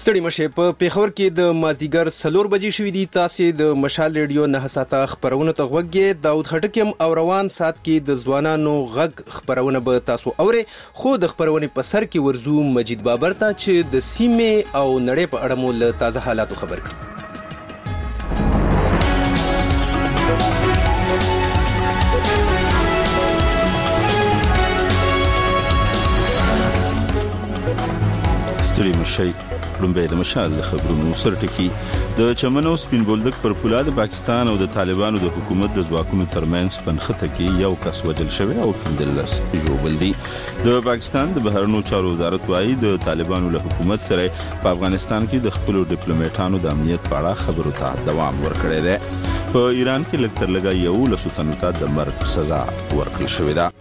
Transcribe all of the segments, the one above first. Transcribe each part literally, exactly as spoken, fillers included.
ستړي مشه په پیښور کې د مازدیګر څلور بجې شوې دي. تاسو د مشال ریډیو نه ساته خبرونه ته غوږی. داود خټکم او روان سات کې د ځوانانو غږ خبرونه به تاسو اوري. خو د خبرونه په سر کې ورزو مجید بابر ته چې د سیمه او نړۍ په اړه مو له تازه حالاتو خبر کړي. ستړي مشي لومبه د مشال خبرونو سره ټکی. د چمن او سپین بولدک پر پوله د پاکستان او د طالبانو د حکومت د ځواکونو ترمنځ پنخته کې یو کس وژل شوی او پندلس ژوبل دي. د پاکستان د بهرنیو چارو وزارت وايي د طالبانو له حکومت سره په افغانستان کې د خپل ډیپلوماټانو د امنیت په اړه خبرو ته دوام ورکړی دی. په ایران کې لږ تر لږه یو لسو تنو ته د مرګ سزا ورکړل شوې ده.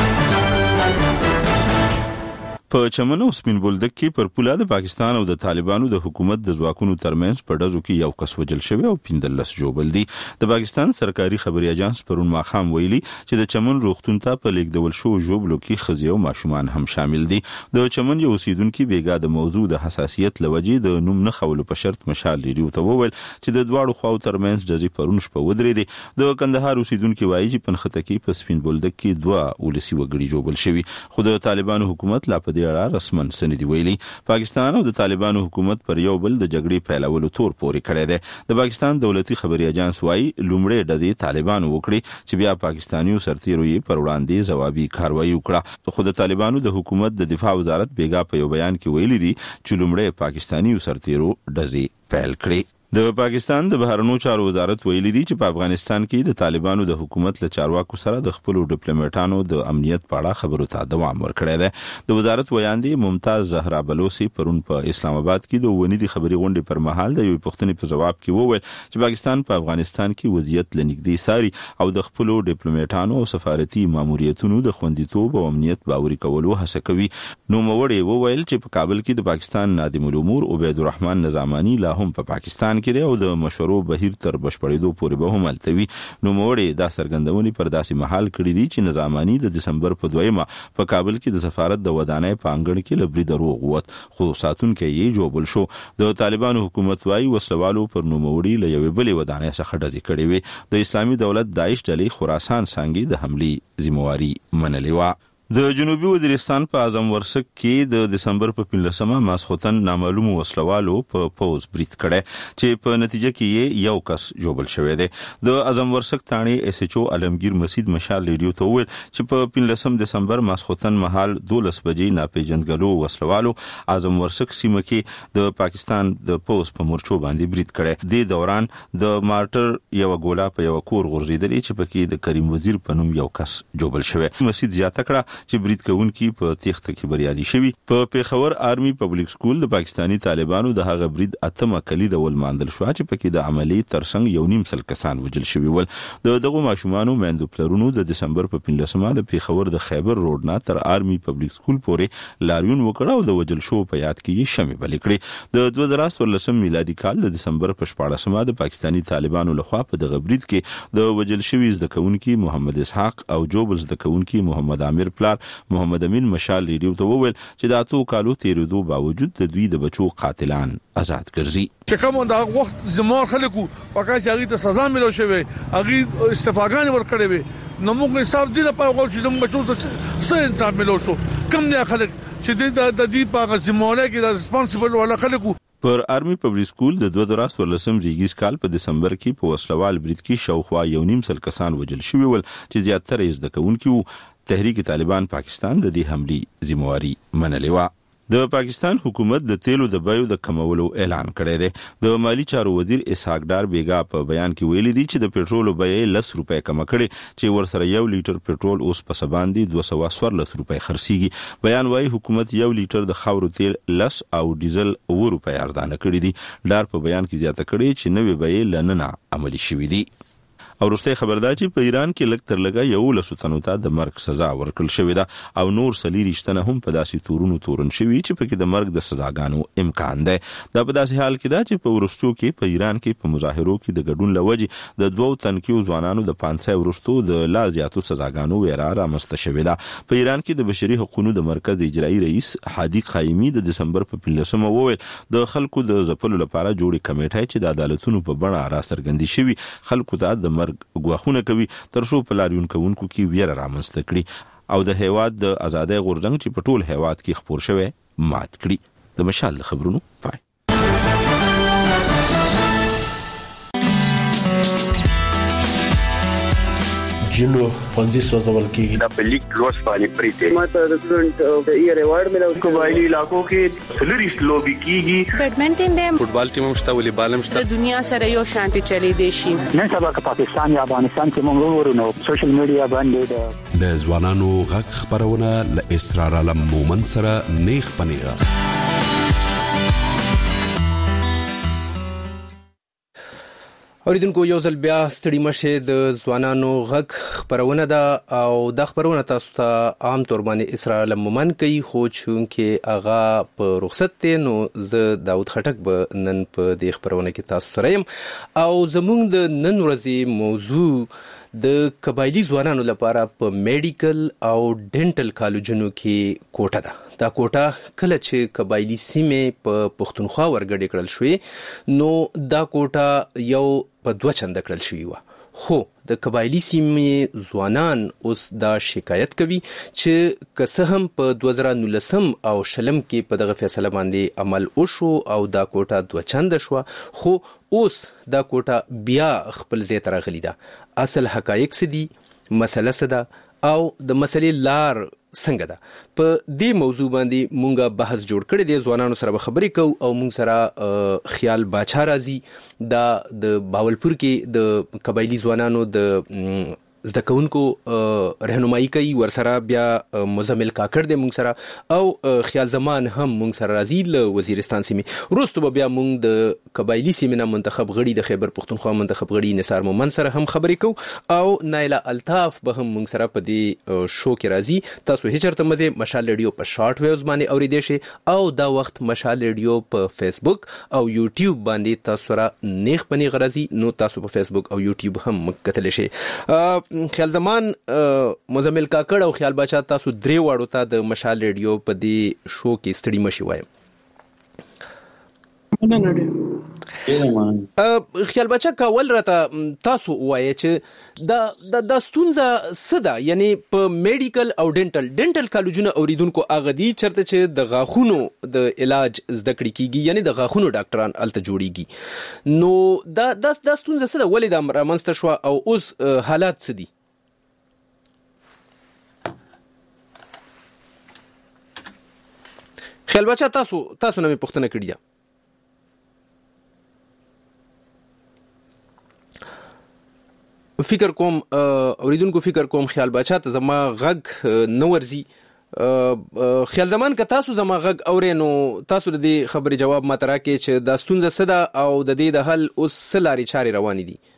په چمن او سپین بولدک کې پر پوله د پاکستان او د طالبانو د حکومت د ځواکونو ترمنځ په ډزو کې یو کس وژل شوی او پندلس ژوبل دي. د پاکستان سرکاري خبري اژانس پرون ماخام ویلي چې د چمن روغتون ته په لیکدول شو ژوبلو کې ښځې او ماشومان هم شامل دي. د چمن یو اوسیدونکو بیګا د موضوع د حساسیت لوجې د نوم نه خولو په شرط مشال ریډیو ته وویل چې د دواړو خواو ترمنځ ډزې پرون شپه ودرې دي. د کندهار اوسیدونکو وایي چې پنخته کې په سپین بولدک کې دوه ولسی وګړي ژوبل شوي. خو د طالبانو حکومت لا په دې اړه رسمن سندې ویلي. پاکستان او د طالبانو حکومت پر یو بل د جګړې پیلولو تور پوري کړی دی. د پاکستان دولتي خبري اژانس وايي لومړی ډزې طالبانو وکړي چې بیا پاکستانیو سرتیرو یې پر وړاندې ځوابي کاروایی وکړه. خو د طالبانو د حکومت د دفاع وزارت بیګا په یو بیان کې ویلي دي چې لومړی پاکستانیو سرتیرو ډزې پیل کړې. د پاکستان د بهرنیو چارو وزارت ویلي دی چې په افغانستان کې د طالبانو د حکومت له چارواکو سره د خپل ډیپلوماټانو د امنیت په اړه خبرو ته دوام ورکړی دی. د وزارت ویاندې ممتاز زهرا بلوسی پرون په اسلام آباد کې د ونیدي خبري غونډې پر مهال د یو پښتني په جواب کې وویل چې پاکستان په افغانستان کې وضعیت لنګدي ساري او د خپل ډیپلوماټانو او سفارتي ماموریتونو د خوندیتوب او امنیت باوري کولو هڅه کوي. نو موړي وویل چې په کابل کې د پاکستان نادم الامور عبید الرحمن نظامانی لا هم په پاکستان کې دی او د مشورو بهیر تر بشپړېدو پورې به هم التوي. نو موړي دا سرګندونې پر داسې محل کړی دي چې نظامانی د دسمبر په دویمه په کابل کې د سفارت د ودانۍ په انګړ کې لبري دروغ ووت خو ساتونکو یې جوړول شو. د طالبانو حکومت وايي وسلوالو پر نو موړي له یوې بلې ودانۍ څخه ډزې کړې وي. د اسلامي دولت داعش ډلې خراسان څنګه د حملې ذمہواری منلې و. د جنوبي وزیرستان په اعظم ورسک کې د دسمبر په پنځلسمه ماسخوتن نامعلوم وسلوالو په پوز بریټ کړه چې په نتیجه کې یو کس جوړل شوی دی. د اعظم ورسک تانی اس ایچ او علمگیر مسید مشال ریډیو ته ویل چې په پنځلسم دسمبر ماسخوتن مهال دولس بجې ناپېژندګلو وسلوالو اعظم ورسک سیمه کې د پاکستان د پوز په مورچو باندې بریټ کړه. د دوران د مارټر یو ګولا په یو کور غورځیدل چې پکې د کریم وزیر په نوم یو کس جوړل شوی. مسید زیاته کړه چې برید کوونکي په تخته کې بریالي شوي. په پیښور آرمي پبلک سکول د پاکستانی طالبانو د هغه برید اتمه کلی د ول ماندل شو چې پکې د عملی ترڅنګ یو نیم سل کسان وژل شوي ول. د دغه ماشومانو مندو پلرونو د دسمبر په پنځلسمه د پیښور د خیبر روډ نه تر آرمي پبلک سکول پورې لاریون وکړ او د وژل شو په یاد کې شمه بل کړی. د دوه زره څلورلسم میلادي کال د دسمبر په شپاړسمه د پاکستانی طالبانو لخوا په دغه برید کې د وژل شوي زدکونکي محمد اسحاق او جوبل زدکونکي محمد عامر محمد امین مشال ریډیو ته وویل چې د اتو کالو تیرېدو باوجود د دوی د بچو قاتلان آزاد ګرځي. چې کوم دا وخت زموږ خلکو پکا چې هغه ته سزا ملو شوی هغه استفاګان ورکړي وي نو موږ حساب دي په غوښ چې موږ بچو ته څه انصاف ملو شو. کم نه خلک چې د دې په زموږه کې د ریسپانسیبل ولا خلکو پر آرمي پبلک سکول د دوه زره څلورلسم ریګیس کال په دسمبر کې په وسلوال برید کې شاوخوا یو نیم سل کسان وژل شوي ول چې زیاتره یې زدکونکي وو. تحریک طالبان پاکستان د دې حملې ذمہواری منلې و. د پاکستان حکومت د تیلو د بیو د کمولو اعلان کړی دی. د مالی چارو وزیر اسحاق ډار بیګا په بیان کې ویلي دی چې د پېټرول بیه لس روپۍ کم کړي چې ورسره یو لیټر پېټرول اوس په سباندې دوه سوه څوارلس روپۍ خرڅيږي. بیان وايي حکومت یو لیټر د خاورو تیل لس او ډیزل اوه روپۍ ارزانه کړي دي. ډار په بیان کې زیاته کړي چې نوې بیې لننه عملي شوې دي. او وروسته خبردار چې په ایران کې لږ تر لږه یو لسو تنو ته د مرګ سزا ورکړل شوې ده او نور څلېرویشت هم په داسې تورونو تورن شوي چې پکې د مرګ د سزاګانو امکان دی. دا په داسې حال کې ده چې په وروستو کې په ایران کې په مظاهرو کې د ګډون لوجې د دوو تنکیو ځوانانو د پانځه سوه وروستو د لا زیاتو سزاګانو ویره رامنځته شوې ده. په ایران کې د بشري حقوقو د مرکز اجرایي رئیس هادي قایمي د دسمبر په پنځلسمه وویل د خلکو د ځپلو لپاره جوړې کمیټې چې د عدالتونو په بڼه راڅرګندې شوي خلکو ته د مرګ ګواښونه کوي تر څو په لاریون کوونکو کې ویره رامنځته کړي او د هیواد د ازادۍ غورځنګ چې په ټول هیواد کې خپور شوی مات کړي. د مشال خبرونو پای. جنو پنځه سوځول کېږي د بلیک لوس باندې پریته ماته د سټوډنټ د ایئر ایوارډ ملو قبایلی علاقو کې سلریس لوبي کیږي بیډمنټن د فوټبال ټیم مشته ولې بالم شته د دنیا سره یو شانتي چلی دی شي. نن سبا که پاکستان یا افغانستان کې موږ ورونو سوشل میډیا باندې د ځوانانو غږ خبرونه ل اسرار علم مومن سره نیخ پنیغه. اوریدونکو یو ځل بیا ستړي مشه د ځوانانو غږ خبرونه ده او د خبرونه تاسو ته عام تور باندې اسرار علم مومن کوي خو چونکې اغا په رخصت دی نو زه داود خټک به نن په دې خبرونه کې تاسو سره یم او زموږ د نن ورځې موضوع د قبایلی ځوانانو لپاره په میډیکل او ډینټل کالجونو کې کوټه ده. دا کوټه کله چې قبایلی سیمې په پښتونخوا ورګډې کړل شوې نو دا کوټه یو په دوه چنده کړل شوې وه خو د قبایلی سیمې ځوانان اوس دا شکایت کوي چې که څه هم په دوه زره نولسم او شلم کې په دغه فیصله باندې عمل وشو او دا کوټه دوه چنده شوه خو اوس دا کوټه بیا خپل ځای ته راغلې ده. اصل حقایق څه دي، مسله څه ده او د مسلې لار څنګه ده، په دې موضوع باندې مونږه بحث جوړ کړی دی. ځوانانو سره به خبرې کوو او مونږ سره خیال باچا راځي دا د باولپور کې د قبایلی ځوانانو د زده کوونکو رهنمایي کوي، ورسره بیا مزمل کاکړ دی مونږ سره او خیال زمان هم مونږ سره راځي له وزیرستان سیمې. وروسته به بیا مونږ د قبایلی سیمې نه منتخب غړي د خیبر پښتونخوا منتخب غړي نثار مومن سره هم خبرې کوو او نایله الطاف به هم مونږ سره په دې شو کې راځي. تاسو هیڅ چرته مزه مشال ریډیو په شارټ ویوز باندې اوریدئ شئ او دا وخت مشال ریډیو په فیسبوک او یوټیوب باندې تاسو را نیغ پنیغ راځي نو تاسو په فیسبوک او یوټیوب هم کتلی شئ. خیال زمان مزمل کاکړ او خیال باچا تاسو درې واړو ته د مشال ریډیو په دې شو کې ستړي مشي وایم. خیال باچا کاول راته تاسو وایي چې دا د د ستونزه څه ده، یعنی په میډیکل او ډینټل ډینټل کالجونو اوریدونکو هغه دي چرته چې د غاښونو د علاج زده کړې کیږي، یعنی د غاښونو ډاکټران الته جوړیږي. نو دا د د ستونزه څه ده، ولې دا رامنځته شوه او اوس حالات څه دي؟ خیال باچا تاسو تاسو نه مې پوښتنه کړې ده. فکر کوم اوریدونکو فکر کوم خیال باچا ته زما غږ نه ورځي. خیال زمان که تاسو زما غږ اورئ نو تاسو د دې خبرې جواب ماته راکړئ چې دا ستونزه څه ده او د دې د حل اوس څه لارې چارې روانې دي.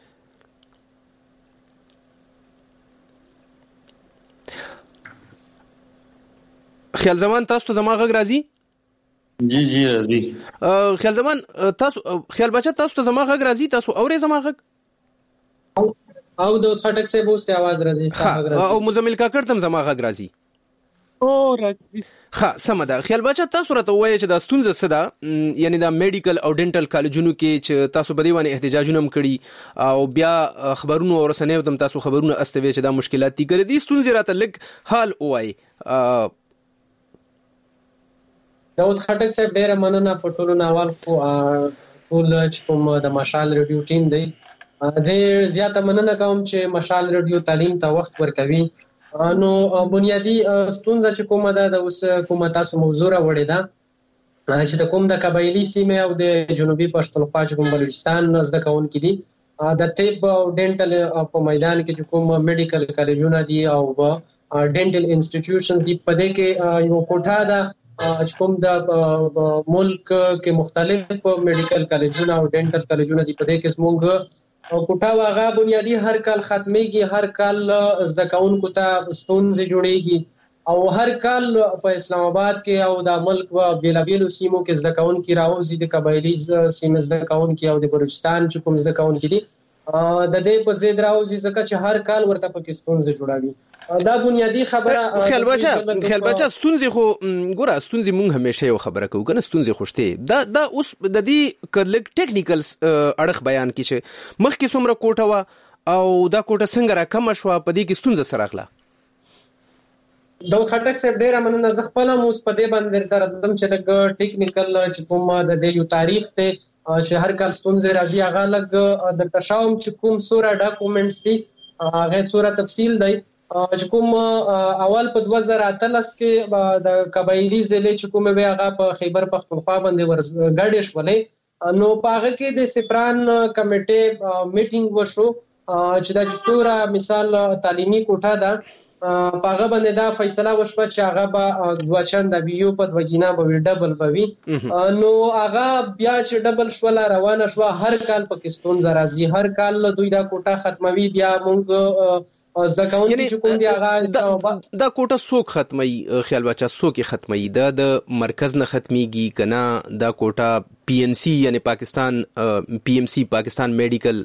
خیال زمان تاسو ته زما غږ راځي؟ جی جی راځي. خیال زمان تاسو خیال باچا تاسو ته زما غږ راځي؟ تاسو اورئ زما غږ؟ او د خټک صاحب اوس ته आवाज راځي او مزمل کاکړ تم زما غږ راځي؟ او راځي. ها سمه ده. خیال باچا تاسو راته وایي چې دا ستونزه څه ده، یعنی دا میډیکل او ډینټل کالجونو کې چې تاسو په دې باندې احتجاجونه هم کړي او بیا خبرونو او رسنیو ته تاسو خبرونه استوي چې دا مشکلات دي، ګره دي ستونزې راته لږ حال وایي. داود خټک صاحب ډیره مننه په ټولو ناوال کو ټول چې کوم د مشال ریډیو ټیم دی د زیاته مننه کوم چې مشال ریډیو تعلیم ته وخت ورکوي. نو بنیادی ستونزه چې کومه ده د اوس کومه تاسو موضوع راوړې ده چې د کوم د قبایلی سیمې او د جنوبي پښتونخوا چې کوم بلوچستان زده کوونکي دي د طب او ډینټل په میدان کې چې کوم میډیکل کالجونه دي او ډینټل انسټیټیوشنز دي په دې کې یو کوټه ده چې کوم د ملک کې مختلف میډیکل کالجونه او ډینټل کالجونه دي په دې کې زموږ کوټه واغه بنیادی هر کال ختميږي، هر کال زده کوونکو ته ستونزې جوړيږي او هر کال په اسلام آباد کې او د ملک په بیلابیلو سیمو کې زده کوونکي راوځي، د قبایلی سیمې زده کوونکي او د بلوچستان چې کوم زده کوونکي دي د دې په زید راوځي ځکه چې هر کال ورته پکې ستونزې جوړاوي. دا بنیادی خبره. خیال بچا خیال بچا ستونزې خو ګوره ستونزې مونږ همیشه یو خبره کوو کنه، ستونزې خوشته دا دا اوس د دې کلک ټیکنیکل اړخ بیان کی چې مخکې څومره کوټه وا او دا کوټه څنګه را کم شو، په دې کې ستونزه سره اخلا. داود خټک صاحب ډیره مننه. زه خپل هم اوس په دې باندې درځم چې لږ ټیکنیکل چې کوم د دې یو تاریخ ته چې هر کال ستونزې راځي هغه لږ د تشاوم چې کوم سوره ډاکومنټس دي هغه سوره تفصیل دی چې کوم اول په دوه زره اتلس کې د قبایلی ضلع چې کوم به هغه په خیبر پختونخوا باندې ورګډې شولې، نو په هغه کې د سپران کمیټې میټینګ وشو چې د سوره مثال تعلیمي کوټه ده په هغه باندې دا فیصله وشوه چې هغه به دوه چند بیو په دوګینا به ډبل بوي. نو هغه بیا چې ډبل شوله روانه شو، هر کال پاکستان راځي، هر کال دوی دا کوټه ختموي، بیا موږ زده کوونکي چې کوم دی هغه دا کوټه څوک ختمي؟ خیال بچا څوک ختمي؟ دا د مرکز نه ختميږي کنه؟ دا کوټه پی ان سی یعنی پاکستان پی ام سی پاکستان میډیکل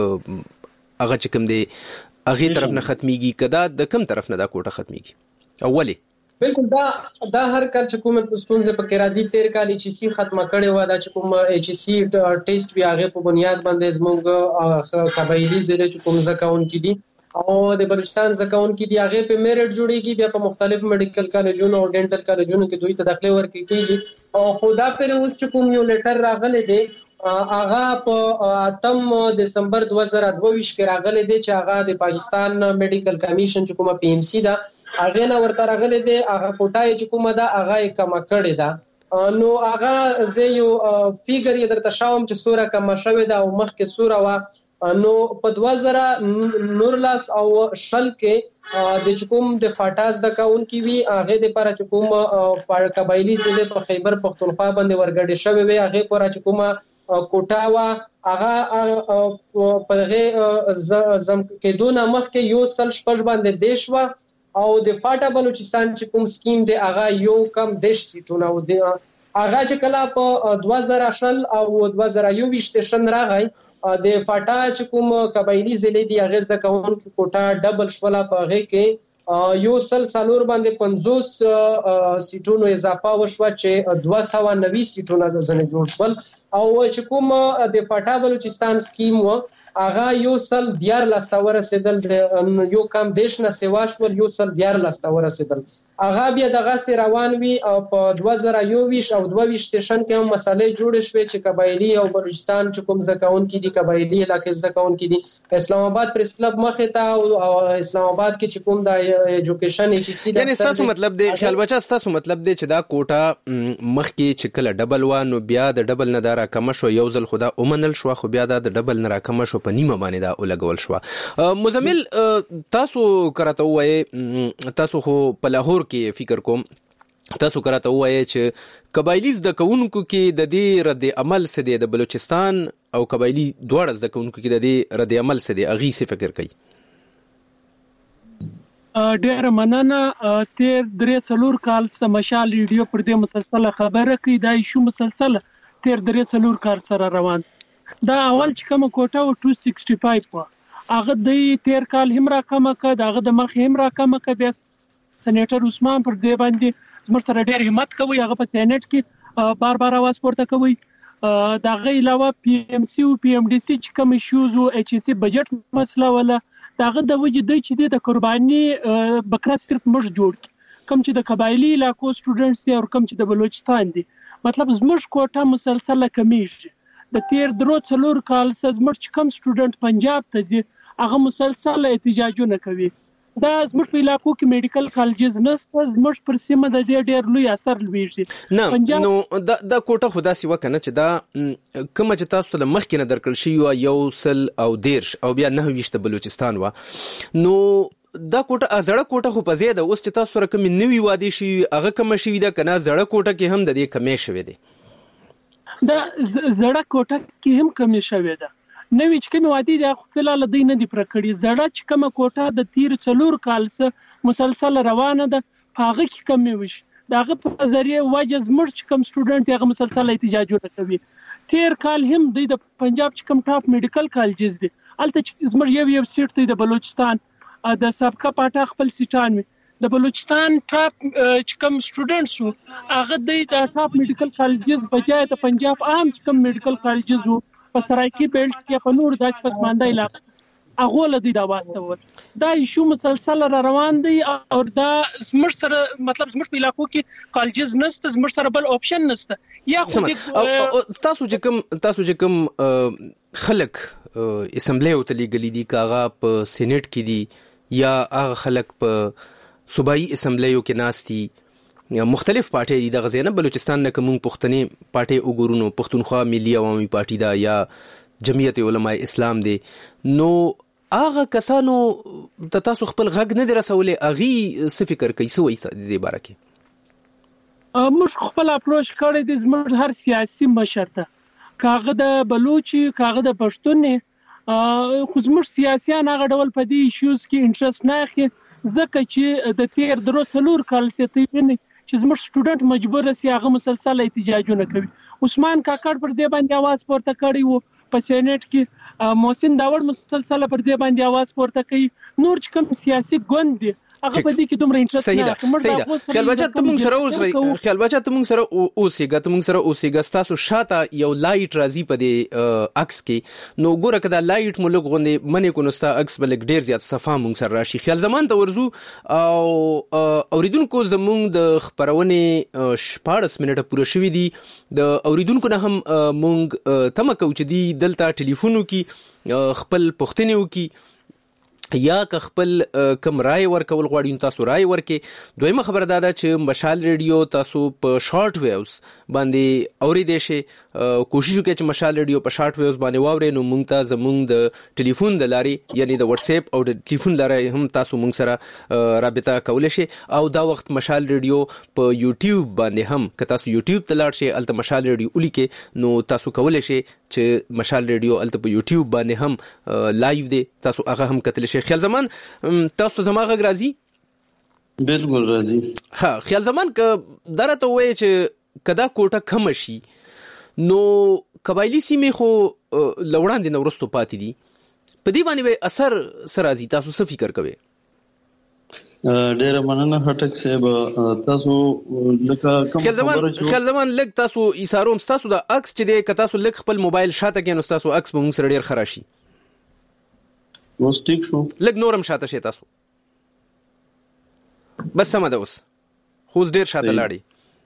هغه چې کوم دی اغه طرف نه ختميږي، کدا د کوم طرف نه دا کوټه ختميږي اولی؟ بالکل دا دا هر کال چې کومه پښتونځ په کې راځي تیر کال چې سی ختمه کړي و دا چې کوم ایچ سی ټیسټ بیا هغه په بنیاد باندې زموږ قبایلی ضلع چې کوم ځکاون کې دي او د بلوچستان ځکاون کې دي هغه په میرټ جوړيږي، بیا په مختلف میډیکل کالجونو او ډینټل کالجونو کې دوی ته داخله ورکړي کیږي او خدا پر اوس چې کوم یو لیټر راغلی دی هغه په اتم دسمبر دوه زره دوه ویشت کې راغلی دی چې هغه د پاکستان میډیکل کمیشن چې کومه پی ام سی ده هغه نه ورته راغلی دی، هغه کوټه چې کومه ده هغه کم کړی ده. نو هغه زه یو فیګر یې درته شاوم چې سوره کم شوې ده او مخکې سوره وا، نو په دوه زره نورلاس او شل کې د کوم د فاټاز د کاون کې وی هغه د پر چې کوم قبایلی ضلع په خیبر پختونخوا باندې ورګډې شوې وي، هغه پر چې کومه کوټا وا هغه په هغه زم کې دونه مخ کې یو سل شپږ باندې دیش وا او د فاټا بلوچستان چې کوم سکیم دی هغه یو کم دیش سیټونه او د هغه چې کله په دوه زره شل او دوه زره یو ویشت سیشن راغی د فاټا چې کوم قبایلی ضلع دی هغه د کون کوټا ډبل شولا په هغه کې یو سل سالور باندې پنځوس سیټونو اضافه وشوه چې دوه سوه نوي سیټونه ځنه جوړ شول او چې کوم د فاټا بلوچستان سکیم و هغه یو سل دیار لاسته ورسېدل، یو کم دیش نه سیوا شول یو سل دیار لاسته ورسېدل. هغه بیا دغه سي روان وی او په دوه زره یو ویشت او دوه ویشت سیشن کې هم مسالې جوړې شوې چې قبایلی او بلوچستان چې کوم ځکاون کې دي قبایلی علاقې ځکاون کې دي اسلام آباد پریس کلب مخه ته او اسلام آباد کې چې کوم د ایجوکیشن ایچ سی یعنی تاسو مطلب دی خیال بچا تاسو مطلب دی چې دا کوټه مخ کې چې کله ډبل و نو بیا د ډبل نه دارا کم شو یو ځل خدا اومنل شو خو بیا د ډبل نه را کم شو په نیمه باندې دا ولګول شو. مزمل تاسو کراته وای تاسو خو په لاهور کې فکر کوم تاسو کراته وای چې قبایلی د کونکو کې د دې رد عمل سده د بلوچستان او قبایلی دواړه د کونکو کې د دې رد عمل سده اغي څه فکر کوي؟ ډېر مننه. تیر درې څلور کال څخه مشال ریډیو پر دې مسلسل خبره کوي، دا شو مسلسل تیر درې څلور کال سره روان. دا اول چې کوم کوټه و دوه سوه شپږ و هغه د تیر کال هم را کم کړ، داغه د مخ هم را کم کړ. بیا سېنیټر عثمان پر دې باندې زموږ سره ډېر همت کوي، هغه په سېنیټ کې بار بار आवाज پورته کوي. داغه علاوه پی ام سی او پی ام ډي سي چې کوم شوز او ایچ سی بجټ مسله ولا داغه د وجې د چې د قرباني بکرا صرف مش جوړ کم چې د قبایلی علاقو سټوډنټس او کم چې د بلوچستان دي، مطلب زموږ کوټه مسلسل کمیږي. د تیر درو څلور کال زموږ چې کم سټوډنټ پنجاب ته دي هغه مسلسل احتجاجونه کوي. دا زموږ په علاقو کې میډیکل کالجز نشته، زموږ پر سیمه د دې ډېر لوی اثر لويږي. نه نو دا د کوټه خدا سی وکنه چې دا کوم چې تاسو له مخکې نه درکړل شي یو سل او دیرش او بیا نه ویشت بلوچستان و نو دا کوټه زړه کوټه خو په زیاده اوس چې تاسو رقم نوی وادي شي هغه کم شي دا کنه زړه کوټه کې هم د دې کمې شوې دي. دا زړه کوټه کې هم کمی شوې ده. نوې چې کوم وادي د خپل د نه دی پر کړی زړه چې کوم کوټه د تیر څلور کال څخه مسلسل روانه ده هغه کې کمی وش داغه په ذریعہ وجه زمر چې کوم سټوډنټ هغه مسلسل احتجاجونه کوي تیر کال هم د پنجاب چې کوم ټاپ میډیکل کالجز دي الته چې زمر یو یو سیټ دی د بلوچستان د سابقه پاټا خپل سیټان د بلوچستان ټاپ چې کوم سټوډنټس وو هغه د ټاپ میډیکل کالجز بجای د پنجاب عام چې کوم میډیکل کالجز وو په سرایکی بیلټ کې په نور داس پسمانده علاقه هغه لدی دا واسطه دا ایشو مسلسل را روان دی او دا زمر سره مطلب زمر په علاقو کې کالجز نشته زمر سره بل آپشن نشته یا خو تاسو چې کوم تاسو چې کوم خلک اسمبلی او تلیګلی دي کاغه په سېنات کې دي یا هغه خلک په صوبایي اسمبلیو کې ناشتي مختلف پارټي دي د غزنه بلوچستان نه کوم پښتني پارټي وګورونو پښتونخوا ملي عوامي پارټي دا یا جمعیت علماء اسلام دی نو هغه کسانو د تاسو خپل غږ نه درسولې اغي څه فکر کوي څه وایي د دې باره کې موږ خپل اپروچ کړی د زموږ هر سیاسي مشر ته کاغه د بلوچي کاغه د پښتون خو زموږ سیاسيان هغه ډول په دې ایشوز کې انټرست نه اخلي ځکه چې د تیر درو څلور کال ستې چې زموږ سټوډنټ مجبور سي هغه مسلسل احتجاجونه کوي عثمان کاکړ پر دې باندې आवाज پورته کړی وو په سېنات کې محسن داوړ مسلسل پر دې باندې आवाज پورته کوي نور چې کوم سیاسي ګوند دي هغه په دې کې دومره انټرست نه کوم صحیح ده خیال بچا ته موږ سره اوس خیال بچا ته موږ سره اوسېګا ته موږ سره اوسېګا تاسو شاته یو لایټ راځي په دې عکس کې نو ګوره کدا لایټ ملک غوندې منې کو نستا عکس بلک ډیر زیات صفه موږ سره راشي خیال زمان ته ورزو او اوریدونکو زموږ د خبرونه شپږ منټه پوره شوې دي د اوریدونکو نه هم موږ تمه کوو چې دی دلته ټلیفونو کې خپل پښتنیو کې یا که خپل کم رائے ورکول غواړي تاسو رائے ورکې دویمه خبره دا ده چې مشال ریډیو تاسو په شارټ ویوز باندې اوریدئ شئ کوشش وکړئ چې مشال ریډیو په شارټ ویوز باندې واورئ نو مونږ ته زمونږ د ټلیفون د لارې یعنی د واتس اپ او د ټلیفون لارې هم تاسو مونږ سره رابطه کولای شئ او دا وخت مشال ریډیو په یوټیوب باندې هم که تاسو یوټیوب ته لاړ شئ الته مشال ریډیو ولیکئ نو تاسو کولای شئ چې مشال ریډیو الته په یوټیوب باندې هم لایو دی تاسو هغه هم کتلی شئ خیال زمان تاسو زما غږ راځي بالکل راځي ها خیال زمان ک درته وای چې کدا کوټه کم شي نو قبایلی سیمې خو لوړان دي نورستو پاتې دي په دې باندې اثر سرازي تاسو څه فکر کوئ ډېر مننه هټک صاحب تاسو لکه کوم خیال زمان خیال زمان لګ تاسو ایثاروم تاسو د عکس چې د تاسو لګ خپل موبایل شاته کې نو تاسو عکس مونږ سره ډېر خراشي اوس ټیک شو لګ نورم شاته شي تاسو بس سم ده اوس خو ډیر شاته لاړی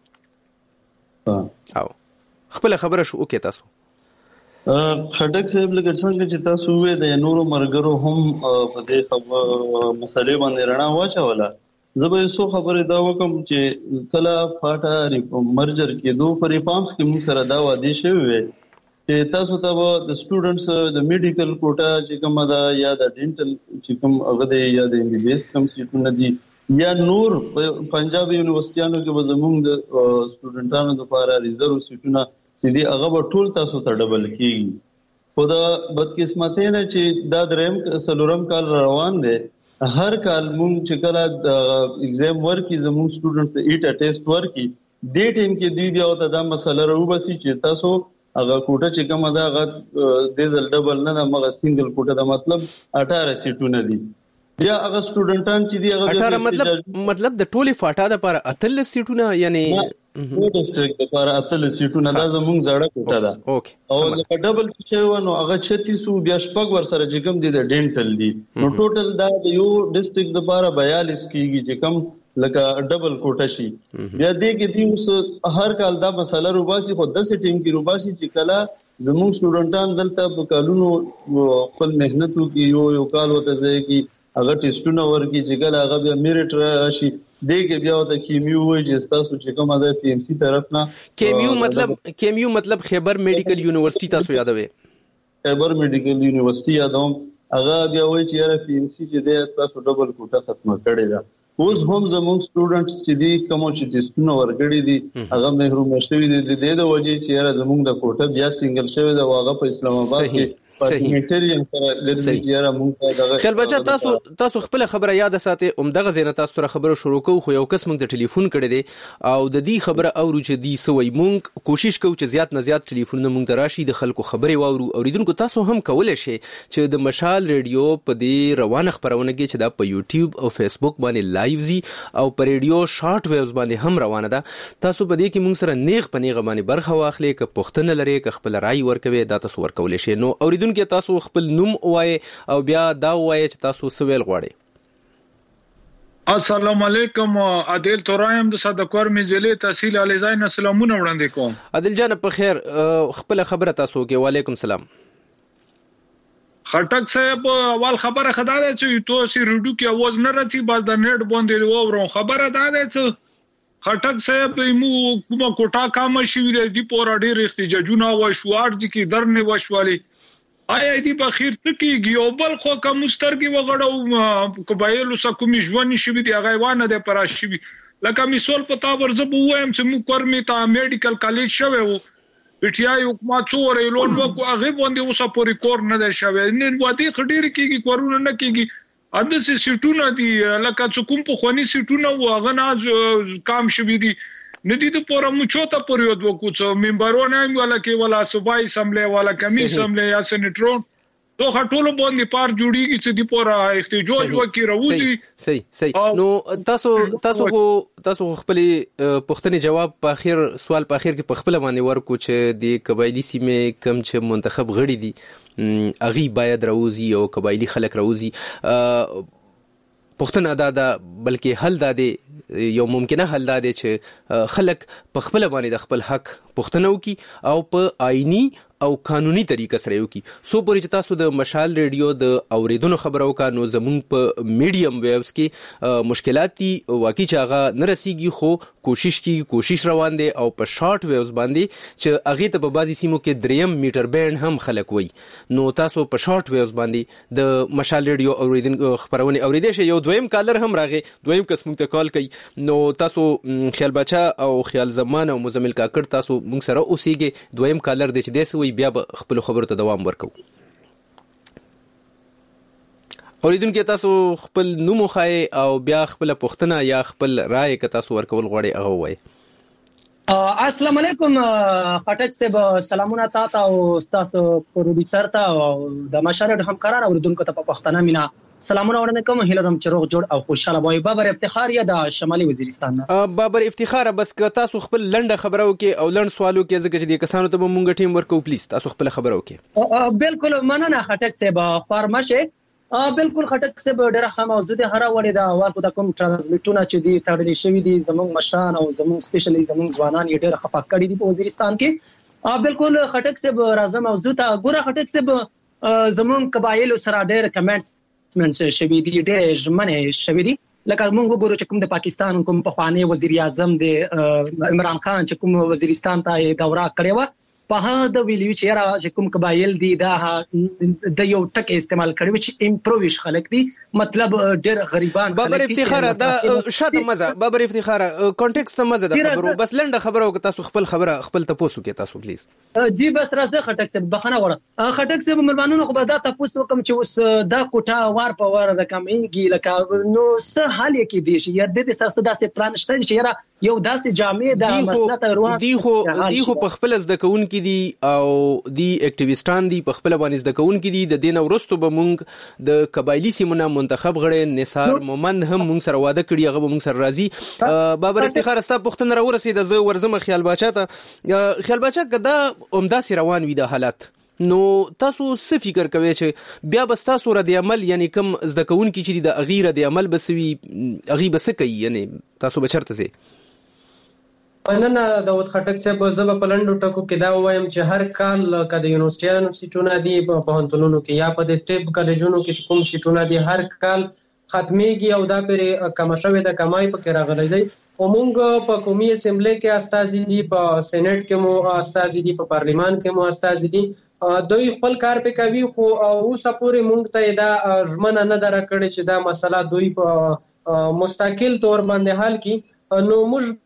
او خپل خبره شو اوکې تاسو خټک صاحب لکه څنګه چې تاسو وې د نورو مرګرو هم په دې مسلې باندې رڼا واچوله زه به څو خبرې دا وکم چې کله فاټا مرجر کې دوه پر ریفارمز کې موږ سره دا وادي شوی وي چې تاسو ته د سټوډنټس د میډیکل کوټا چې کومه ده یا د ډینټل چې کوم هغه دی یا د ایم بي بي ایس کوم سیټونه دي یا نور پنجاب یونیورسيټانو کې به زموږ د سټوډنټانو لپاره ریزرو سیټونه چې دی هغه به ټول تاسو ته ډبل کیږي خو دا بدقسمتۍ نه چې دا دریم سلورم کال روان دی هر کال موږ چې کله د ایگزام ورکي زموږ سټوډنټ ته ایټ ټیسټ ورکي دې ټیم کې دی بیا ته دا مسله راوبسي چې تاسو هغه کوټه چې کومه ده هغه د زل ډبل نه د مغه سنگل کوټه دا مطلب اٹھارہ سیټونه دي بیا هغه سټوډنټان چې دی هغه اٹھارہ مطلب مطلب د ټوله فاټا د پر اتل سیټونه یعنی د ډیسټریکټ د پر اتل سیټونه دا زموږ زړه کوټه ده او د ډبل چې ونه هغه چھتیس بیا شپږ ور سره چې کوم دي د ډینټل دي نو ټوټل دا د یو ډیسټریکټ د پر بیالیس کیږي چې کوم لکه ډبل کوټه شي بیا دې کې دی اوس هر کال دا مسله روباسي خو د سټیم کې روباسي چې کله زموږ سټوډنټان دلته په کالونو خپل مهنت کوي یو یو کال وته ځای کې هغه ټیسټونه ورکي چې کله هغه بیا میریټ راشي دې کې بیا د کیمیو وایي چې تاسو چې کومه ده پی ام سی طرف نه کیمیو مطلب کیمیو مطلب خیبر میډیکل یونیورسيټي تاسو یادوي خیبر میډیکل یونیورسيټي یادوم هغه بیا وایي چې یاره پی ام سی چې ده تاسو ډبل کوټه ختمه کړې ده اوس هم زموږ سټوډنټس چې دي کوم چې ټیسټونه ورګړي دي هغه محروم شوي دي د دې د وجې چې یاره زموږ د کوټه بیا سنگل شوی دا هغه په اسلام آباد کې پاتینټریم سره ګرځي چې موږ دغه خیال بچا تاسو تاسو خپل خبره یاد ساتي اومدغه زینه تاسو سره خبرو شروع کوو خو یو کس موږ ته ټلیفون کړی دی او د دې خبره اورو چې دی سوی موږ کوشش کوو چې زیات نه زیات ټلیفونونه موږ ته راشي د خلکو خبرې واورو اوریدونکو تاسو هم کولای شئ چې د مشال ریډیو په دې روانه خبرونه کې چې دا په یوټیوب او فیسبوک باندې لایو زی او په ریډیو شارټ ویوز باندې هم روانه ده تاسو په دې کې موږ سره نیغ په نیغه باندې برخه واخلئ که پوښتنه لرئ که خپل رائے ورکوي دا تاسو ورکولی شئ نو اوریدونکو تاسو خپل نوم وایي او بیا دا وایي چې تاسو څه ویل غواړئ السلام علیکم عادل تورایم د صدقور مزلې تحصیل علیزاین سلامونه وړاندې کوم عادل جان په خیر خپل خبره تاسو کې وعلیکم سلام خټک صاحب اول خبره خدای چې تو سی ریډیو کې आवाज نه راځي باز د نیټ باندې وورم خبره ده چې خټک صاحب مو کومه کوټه کام شي دی پورا ډیر احتجاجونه وشوار دي کې درنه وشوالي آیا دې په خیر تکيږي او بل خو کوم سترګي وغړو قبایل سکومي ژوند شي دي هغه وانه د پراشي لکه مثال پتا ورزب وایم چې مو کورمي تا میډیکل کالج شوه وو پټیای حکومت څورې لون وکړو هغه باندې اوسه پوری کور نه ده شوه نن وادي خډیر کېږي کورونه نه کېږي اده سیټونه دي لکه څوک په خوني سیټونه واغه نه کام شوي دي ندی د پوره مچوتا پریود وکوڅو ممبرونه ولا کې ولا صوبای سملې ولا کمیس سملې یا سنټرون تو خټولو باندې پار جوړیږي چې دی پوره احتجاج وکي راوځي صحیح صحیح نو تاسو تاسو تاسو خپل پښتني جواب په اخر سوال په اخر کې په خپل باندې ورکو چې د قبایلی سیمه کم چې منتخب غړي دي اغي باید راوځي او قبایلی خلک راوځي پښتنه ادا ده بلکې حل ده یو ممکنه حل ده چې خلک په خپل باندې د خپل حق پښتنه وکي او په آئینی او قانوني طریقه سره یو کی سو پورې چې تاسو د مشال ریډیو د اوریدونو خبرو کا نو زمون په میډیم ویوز کې مشکلات دي واقعي چې هغه نه رسیږي خو کوشش کی کوشش روان دي او په شارټ ویوز باندې چې هغه ته په بازي سیمو کې دریم میټر بینډ هم خلک وي نو تاسو په شارټ ویوز باندې د مشال ریډیو اوریدونکو خبرونه اوریدئ شي یو دویم کالر هم راغی دویم قسم ته کال کوي نو تاسو خیال بچا او خیال زمان او مزمل کاکړ تاسو موږ سره اوسېږي دویم کالر د چې دیسوي بیا به خپل خبرو ته دوام ورکو اوریدونکو تاسو خپل نوم خای او بیا خپل پښتنه یا خپل رائے ک تاسو ورکول غواړي هغه وای السلام علیکم خټک صاحب سلامونه تاسو او تاسو پروډوسر ته او د مشارډ همکارانو اوریدونکو ته په پښتنه مینا سلامونه ورنه کوم هیلرم چروغ جوړ او خوشاله وای بابر افتخار یا د شمالي وزیرستان بابر افتخار بس که تاسو خپل لنډه خبرو کې او لنډ سوالو کې ځکه چې د کسانو ته مونږ ټیم ورکو پلیز تاسو خپل خبرو کې بالکل مننه خټک صاحب فارمشه بالکل خټک صاحب ډېر ښه موضوع ده هر وړي دا ورکو د کوم ترانسمیټونه چې دي تړلې شوی دي زموږ مشران او زموږ سپیشلی زموږ ځوانان یې ډېر خپه کړي دي په وزیرستان کې بالکل خټک صاحب راځم موضوع ته ګوره خټک صاحب زموږ قبایل سره ډېر کمنټس منځ شوی دي ډېر ژمنه شوی دي لکه موږ وګورو چې کوم د پاکستان کوم په خواني وزیر اعظم د عمران خان چې کوم وزیرستان ته دوره کړې و په هغه د ویلیو چې را چې کوم قبایل دي دا د یو ټک استعمال کړي چې امپروویش خلک دي مطلب ډېر غریبان بابر افتخار دا شاته مزه بابر افتخار کانټیکست مزه د خبرو بس لنډه خبرو که تاسو خپل خبره خپل تاسو کې تاسو پلیز جی بس راځه خټک صاحب بخنه وره خټک صاحب ملمنونو خو به دا تاسو کوم چې اوس دا کوټه وار په وار د کمیږي لکه نو څه حل کې دي چې یا د دې سره داسې پلان شته چې یو داسې جامع د مسله ته روان دي خو دي خو په خپل زده کوونکو دي او دی اکټیویستان دي په خپل باندې زده کوونکو دي د دین ورستو به مونږ د قبایلی سیمونه منتخب غړي نثار مومن هم مونږ سره واده کړی هغه مونږ سره راځي بابر افتخار استا پښتون را ورسید زه ورزم خیال بچا ته خیال بچا کدا عمده سی روان وي د حالت نو تاسو څه فکر کوئ چې بیا بس تاسو را دی عمل یعنی کم زده کوونکو چې د اغیره دی عمل بسوي اغي بس کوي یعنی تاسو بچرته سي مننه داود خټک صاحب زه په لندو ټکو کې دا وایم چې هر کال کله د یونیورسيټانو سیټونه دي په پوهنتونونو کې یا په د ټیپ کالجونو کې کوم سیټونه دي هر کال ختميږي او دا پرې کم شوه د کمای په کې راغلي دي او موږ په قومي اسمبلی کې استازي دي په سېنات کې مو استازي دي په پارلیمان کې مو استازي دي دوی خپل کار په کوي خو اوس پورې موږ ته دا ژمنه نه درکړي چې دا مسله دوی په مستقل تور باندې حل کړي نو موږ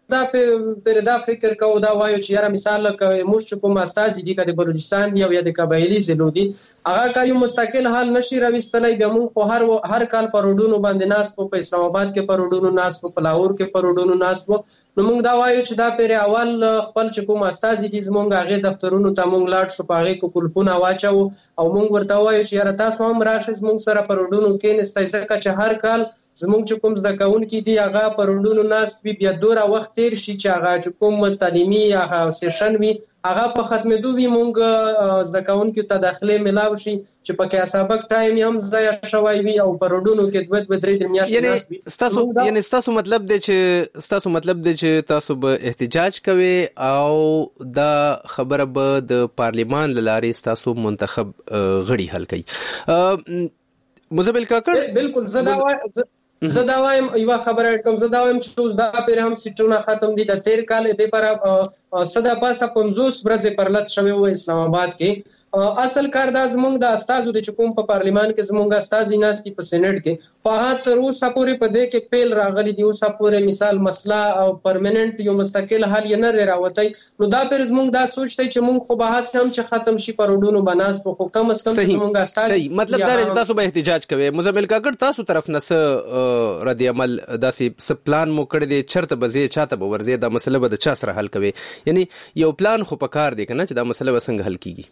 دا پر دا فکر کو دا وایو چې یاره مثال لکه موږ کوم استازي دي کده بلوچستان دی او یا د قبایلی ضلع دي هغه کایو مستقل حال نشي راوستلای به موږ خو هر هر کال پروډونو باندې ناس په اسلام آباد کې پروډونو ناس په لاهور کې پروډونو ناس نو موږ دا وایو چې دا پر اول خپل چې کوم استازي دي زمونږ هغه دفترونو ته موږ لاړ شو په هغه کو کلپونه واچو او موږ ورته وایو چې یاره تاسو هم راشئ زمونږ سره پروډونو کې نستای ځکه چې هر کال زمونږ چې کوم زده کوونکي دي هغه پروډونو ناس وي بیا دوره وخت تیر شي چې هغه چې کوم تعلیمي هغه سیشن وي هغه په ختمېدو وي موږ زده کوونکي ته داخله ملاو شي چې پکې سابق ټایم هم ضایع شوی وي او پروډونو کې دوه دوه درې میاشتې ناس وي تاسو یعنی تاسو مطلب دی چې تاسو مطلب دی چې تاسو به احتجاج کوي او دا خبره به د پارلیمان لارې تاسو منتخب غړي حل کوي مزبل کاکړ بالکل زدا زدا وایم یو خبره کوم زدا وایم چې دا پر هم سټونه ختم دي د تیر کال د پر صدا پاسه پنځوس ورځې پرلط شوی و اسلام آباد کې اصل کار د زمونږ د استادو د چکم په پارلیمان کې زمونږ استاد ناشتي په سېنات کې په هغه تر اوسه پورې په دې کې پیل راغلي دی اوسه پورې مثال مسله او پرمننت یو مستقل حل یې نه راوتی نو دا پر زمونږ دا سوچتای چې مونږ خو به هڅه هم چې ختم شي پروډونو بناس په کم از کم زمونږ استاد صحیح مطلب دا چې تاسو به احتجاج کوئ مزمل کاکړ تاسو طرف نه ردی عمل داسې سب پلان مو کړی دی چرته بزې چاته به ورځي دا مسله به د چا سره حل کوي یعنی یو پلان خو پکار دی کنه چې دا مسله وسنګ حل کیږي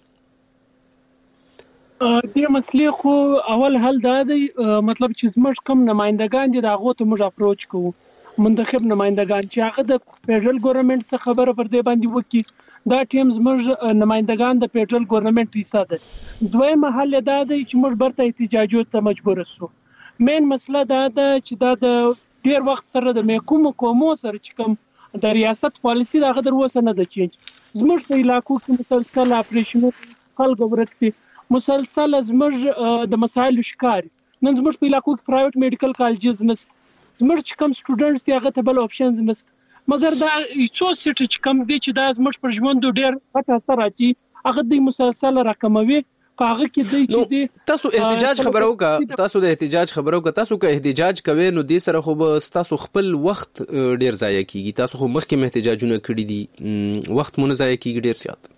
دې مسلې خو اول حل دا دی مطلب چې زموږ کم نمائندگان دي دا غو ته موږ اپروچ کوو منتخب نمائندگان چې هغه د فدرل ګورنمنت څخه خبره پر دې باندې وکړي دا ټیم زموږ نمائندگان د فدرل ګورنمنت حصہ ده دویمه حل دا دی چې موږ برته احتجاجات ته مجبور شو مین مسله دا ده چې دا د ډیر وخت سره د محکوم قومو سره چې کوم د ریاست پالیسی دا غدر وسه نه د چینج زموږ په علاقو کې مسلسل اپریشن خلک ورکتي مسلسل زموږ د مسایل شکار نن زموږ په علاقو کې پرایویټ میډیکل کالجز نست زموږ چې کوم سټوډنټس دی هغه ته بل اپشنز نست مګر دا څو سټ چې کوم دی چې دا زموږ پر ژوند ډیر غټ اثر راځي هغه د مسلسل رقموي هغه کې دی چې دی تاسو احتجاج خبرو کا تاسو د احتجاج خبرو کا تاسو کا احتجاج کوي نو د سره خو تاسو خپل وخت ډیر ضایع کیږي تاسو خو مخکې احتجاجونه کړی دي وخت مونږ ضایع کیږي ډیر زیات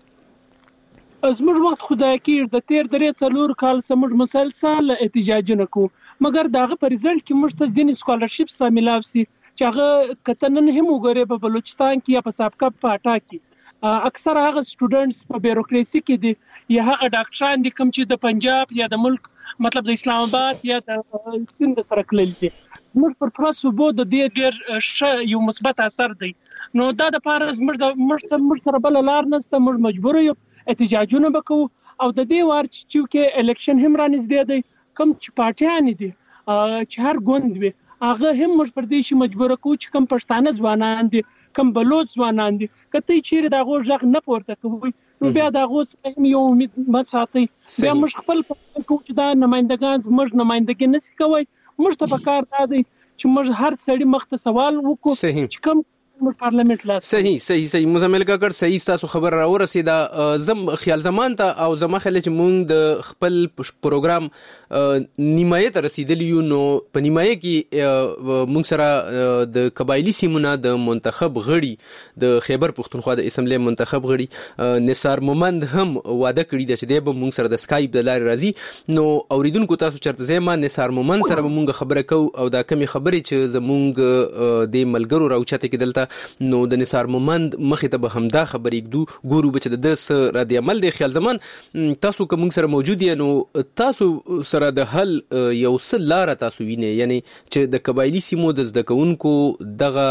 زموږ وخت خدای کې د تیر درې څلور کال سمج مسلسل احتجاجونه کو مګر داغه په ریزلټ کې موږ ته ځینې سکالرشپس په ملاوي چې هغه کتنن هم وګوره په بلوچستان کې یا په سابقه پاټا کې اکثر هغه سټوډنټس په بیروکراسي کې دي یا هغه ډاکټران دي کوم چې د پنجاب یا د ملک مطلب د اسلام آباد یا د سند سره کلل دي موږ پر پرسوبو د دې ډېر یو مثبت اثر دی نو دا د پاره موږ موږ سره بل لار نشته موږ مجبور یو احتجاجونه وکړو او د دې وار چې کې الیکشن هم رانږدې دی کوم چې پارټیان دي چې هر ګوند وي هغه هم موږ پر دې شي مجبور کوو چې کوم پښتانه ځوانان دي کوم بلوچ ځوانان دي کته چیرې دا غوږ ځغ نه پورته کوي نو بیا دا غوږ هم یو امید مساتي بیا موږ خپل کوو چې دا نمائندگان موږ نمائندګي نشي کوي موږ ته پکار دی چې موږ هر سړي مخ ته سوال وکړو چې کوم پارلیمنت لاس صحیح صحیح صحیح مزمل کاکړ صحیح تاسو خبر را ورسیدا زم خیال زمان ته او زما خل چې مونږ د خپل پروګرام نیمایه ته رسیدلی یو نو په نیمایه کې مونږ سره د قبایلی سیمونه د منتخب غړي د خیبر پښتونخوا د اسمبلی منتخب غړي نثار مومند هم وعده کړی د چې د مونږ سره د اسکایپ د لارې راځي نو اوریدونکو تاسو چرته زما نثار مومند سره مونږ خبره کو او دا کمی خبرې چې زمونږ د ملګرو راوچته کې دلته نو د نثار مومند مخې ته به همدا خبرې کړو ګورو بچ د سر رد عمل د خیال زمان تاسو کوم سره موجود یې نو تاسو سره د حل یو څه لار تاسو وینئ یعنی چې د قبایلی سیمو د زده کوونکو دغه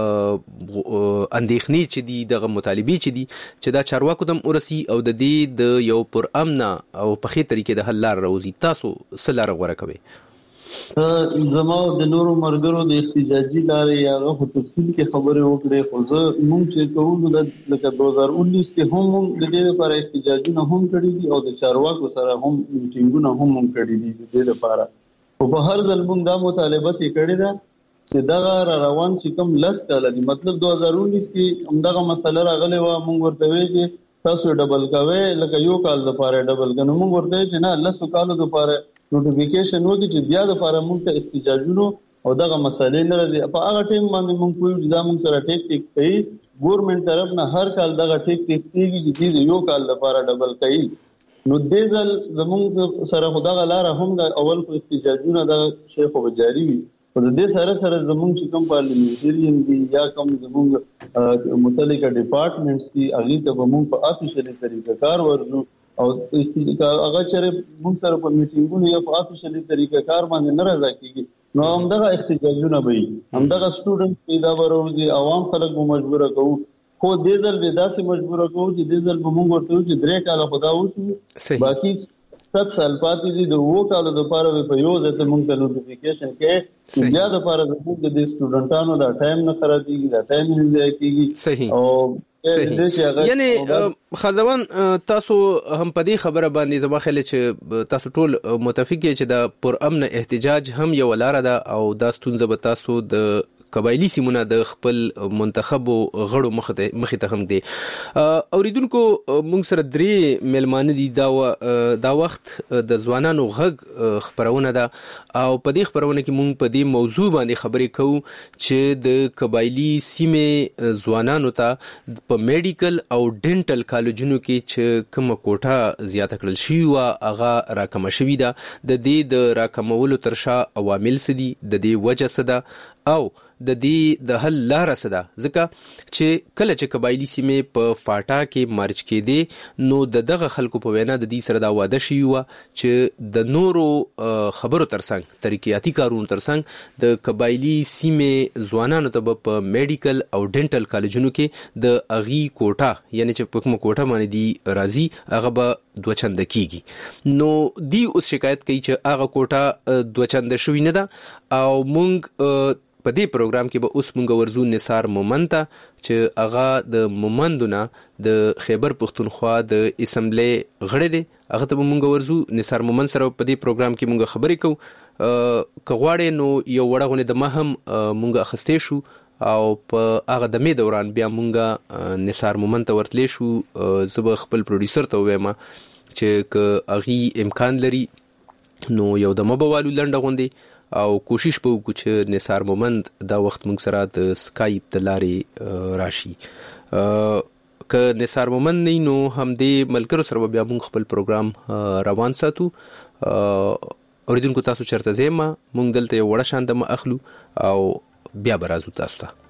اندېښنې چې دي دغه مطالبې چې دي چې دا چارواکو دم ورسي او د دې د یو پر امن او په خې طریقې د حل لار راوځي تاسو څه لار غوړه کوي زما د نورو مرګرو د احتجاجي لارې یا په تفصیل کې خبرې وکړې خو زه مونږ چې کوو د لکه دوه هزار اوولس کې هم د دې لپاره احتجاجونه هم کړي دي او د چارواکو سره هم میټینګونه هم هم کړي دي د دې لپاره خو په هر ځل مونږ دا مطالبه کړې ده چې دغه را روان چې کوم لس کاله دي مطلب دوه هزار اوولس کې همدغه مسله راغلې وه مونږ ورته وایي چې تاسو ډبل کوئ لکه یو کال دپاره ډبل که نو مونږ ورته وایي چې نه لسو کالو دپاره نوټیفیکیشن وکړي چې بیا دپاره مونږ ته احتجاجونو او دغه مسالې نه راځي په هغه ټیم باندې موږ کوی دا موږ سره ټیک ټیک کوي ګورنمنت طرف نه هر کال دغه ټیک ټیک کیږي چې یو کال لپاره ډبل کوي نو دې ځل زموږ سره خدای لاره هم د اول کو استجاجونه د شیخ وجاری وي په دې سره سره زموږ چې کوم پارلیمنټریان دي یا کوم زموږ متعلقه ډپارټمنټس دي هغه ته موږ په افیشلی طریقه کار ورزو او هغه چې موږ سره په میټینګونو یا په افیشلی طریقه کار باندې نه راځي کیږي نو همدغه احتجاجونه به همدغه سټوډنټ پیدا وروزي عوام خلک به مجبور کوو خو دې ځل به داسې مجبور کوو چې دې ځل به موږ ورته چې درې کاله خدا وشي باقي سب سال پاتې دي د وو کالو لپاره په یو ځای ته موږ ته نوټیفیکیشن کې بیا د لپاره د دې سټوډنټانو دا ټایم نه خرابېږي دا ټایم نه ځای کېږي او صحیح یعنی خزوان تاسو هم په دې خبره باندې زما خیال چې تاسو ټول متفق یې چې د پر امن احتجاج هم یو لاره ده او دا ستونزه به تاسو د قبایلی سیمونه د خپل منتخب غړو مخې ته هم دي اوریدونکو موږ سره درې ملمانه دي دا دا وخت د ځوانانو غږ خبرونه ده او په دې خبرونه کې موږ په دې موضوع باندې خبرې کوو چې د قبایلی سیمې ځوانانو ته په میډیکل او ډینټل کالجونو کې چې کومه کوټه زیاته کړل شي او هغه راکمه شوې ده د دې د راکمولو ترشا عوامل څه دي د دې وجه څه ده او د دې د حل لاره څه ده ځکه چې کله چې قبایلی سیمې په فاټا کې مارچ کېدې نو د دغه خلکو په وینا د دې سره دا واده شوی و چې د نورو خبرو ترڅنګ ترقیاتي کارونو ترڅنګ د قبایلی سیمې ځوانانو ته په میډیکل او ډینټل کالجونو کې د اغي کوټه یعنی چې په کومه کوټه باندې دی راځي هغه به دوه چنده کیږي نو دی اوس شکایت کوي چې هغه کوټه دوه چنده شوی نه ده او مونږ په دې پروګرام کې به اوس مونږ ورزو نثار مومند ته چې هغه د مومندونه د خیبر پختونخوا د اسمبلی غړی دی هغه ته به مونږ ورزو نثار مومند سره په دې پروګرام کې مونږ خبرې کوو که غواړې نو یو وړه غونې د ما هم مونږ اخیستی شو او په هغه دمې دوران بیا مونږ نثار مومند ته ورتلی شو زه به خپل پروډیوسر ته ووایم چې که هغې امکان لري نو یو دمه به والو لنډه غوندې او کوشش به وکړو چې نثار مومند دا وخت موږ سره د سکایپ د لارې راشي که نثار مومند نه نو همدې ملګرو سره بیا موږ خپل پروګرام روان ساتو اوریدونکو تاسو چرته ځئ ما موږ دلته یو وړه شان دمه اخلو او بیا به راځو تاسو ته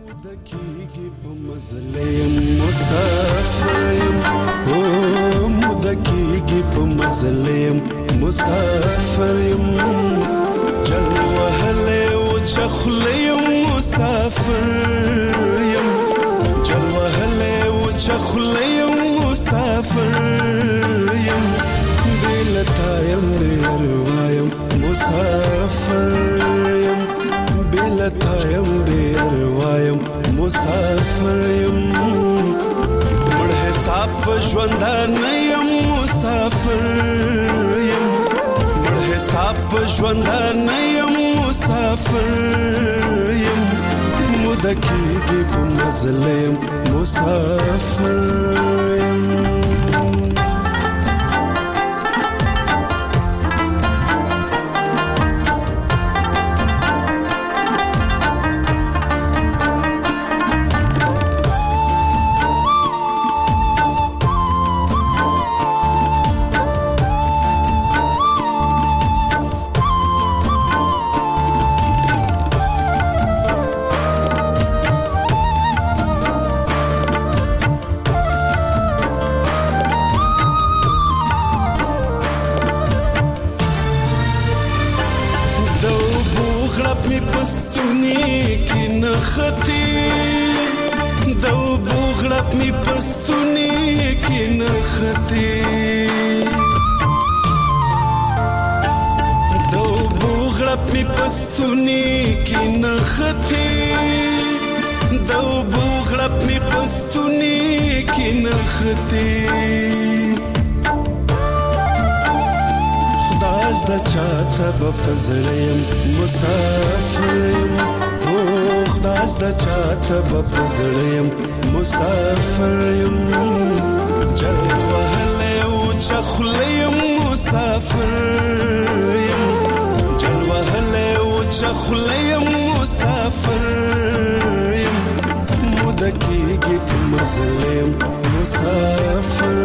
جل وهله وشخله يوم مسافر يوم جل وهله وشخله يوم مسافر يوم بلتا يوم بيروايم مسافر يوم بلتا يوم بيروايم مسافر يوم مړ حساب ژوندان يوم مسافر يوم حساب ژوندان یم مسافر یم مدکیږي په مزل یم مسافر یم زړیم مسافر یم او خداس د چاته په زړیم مسافر یم جل وهله او چخلیم مسافر یم جل وهله او چخلیم مسافر یم مودکیږي په مزلم مسافر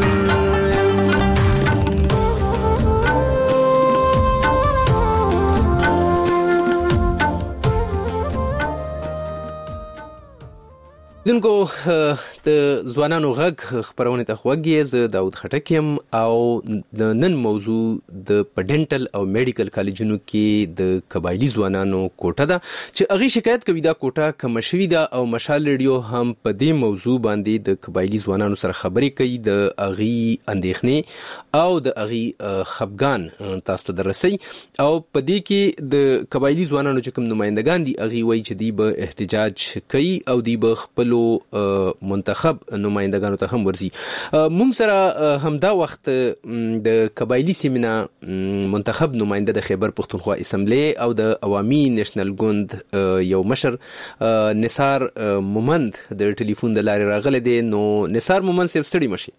دونکو د ځوانانو غږ خبرونه ته خوږی ز داود خټک يم او د نن موضوع د پډنټل او میډیکل کالجونو کې د قبایلی ځوانانو کوټه ده چې اغي شکایت کوي دا کوټه کم شوی ده او مشال ریډیو هم په دې موضوع باندې د قبایلی ځوانانو سره خبرې کوي د اغي اندېښنې او د اغي خفګان تاسو ته درسي او په دې کې د قبایلی ځوانانو چې کوم نمائندگان دي اغي وایي چې دی به احتجاج کوي او دی به خپل منتخب نمائندگانو ته هم ورزي. مونږ سره همدا وخت د قبایلی سیمنا منتخب نماینده د خیبر پختونخوا اسمبلی او د عوامي نېشنل ګوند یو مشر نثار مومند د ټلیفون د لارې راغله دي. نو نثار مومند صاحب ستړي مشي.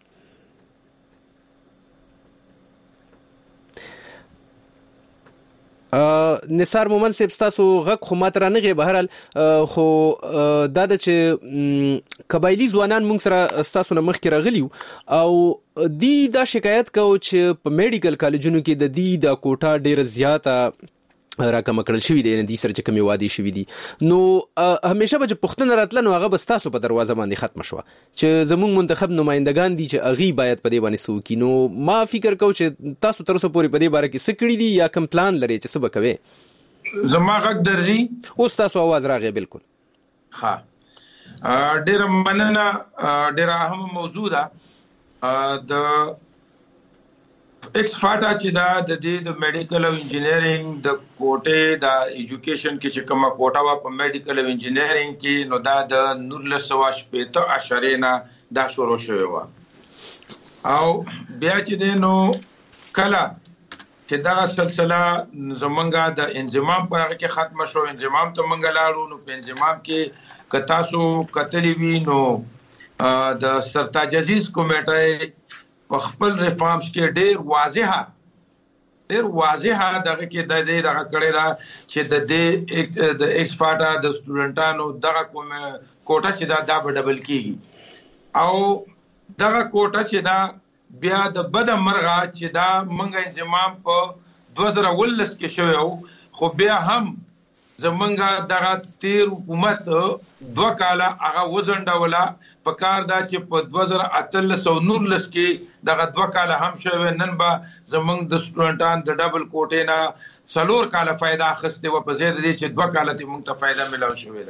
نثار مومند صاحب تاسو غږ خو ماته را نغی بهرحال خو دا د چې قبایلی ځوانان موږ سره تاسو نه مخکې راغلی او دی دا شکایت کو چې په میډیکل کالجونو کې د دی د کوټه ډیره زیاته راکم کړل شوې دي د سر چې کومي وادي شوې دي نو همیشه به پښتون راتل نو هغه بس تاسو په دروازه باندې ختم شو چې زموږ منتخب نمائندگان دي چې اغي باید په دې باندې سو کی نو ما فکر کو چې تاسو تر اوسه پورې په دې باره کې سکړی دي یا کوم پلان لري چې څه وکوي. زما غږ درځي اوس تاسو आवाज راغی بالکل ها ډیر مننه ډیر اهم موضوع ده د ایکس فاټا چې دا د دې د میډیکل او انجینرینګ د کوټې د ایجوکیشن کې چې کومه کوټه وا په میډیکل او انجینرینګ کې نو دا د نورلس سوا شپېته اشاریه نه دا شروع شوی و او بیا چې د نو کله چې دا سلسله زمونږه د انضمام په هغه کې ختم شو انضمام ته مونږ لاړو نو په انضمام کې کتاسو کتلی وی نو د سرتاج عزیز کمیټه په خپل ریفارمز کې ډېر واضحه ډېر واضحه دغه کې د دې دغه کړي را چې د دې د ایکس فاټا د سټوډنټانو دغه کوم کوټه چې دا د ډبل کیږي او دغه کوټه چې دا بیا د بد مرغه چې دا منګ انضمام په دوه زره ولس کې شوی خو بیا هم زمونږه دغه تیر حکومت دوه کاله هغه وزنډوله په کار دا چې په دوه زره اتلس او نورلس کې دغه دوه کاله هم شوی نن به زمونږ د سټوډنټان د ډبل کوټې نه څلور کاله فایده اخیستې وه په ځای د دې چې دوه کاله ته موږ ته فایده میلاو شوې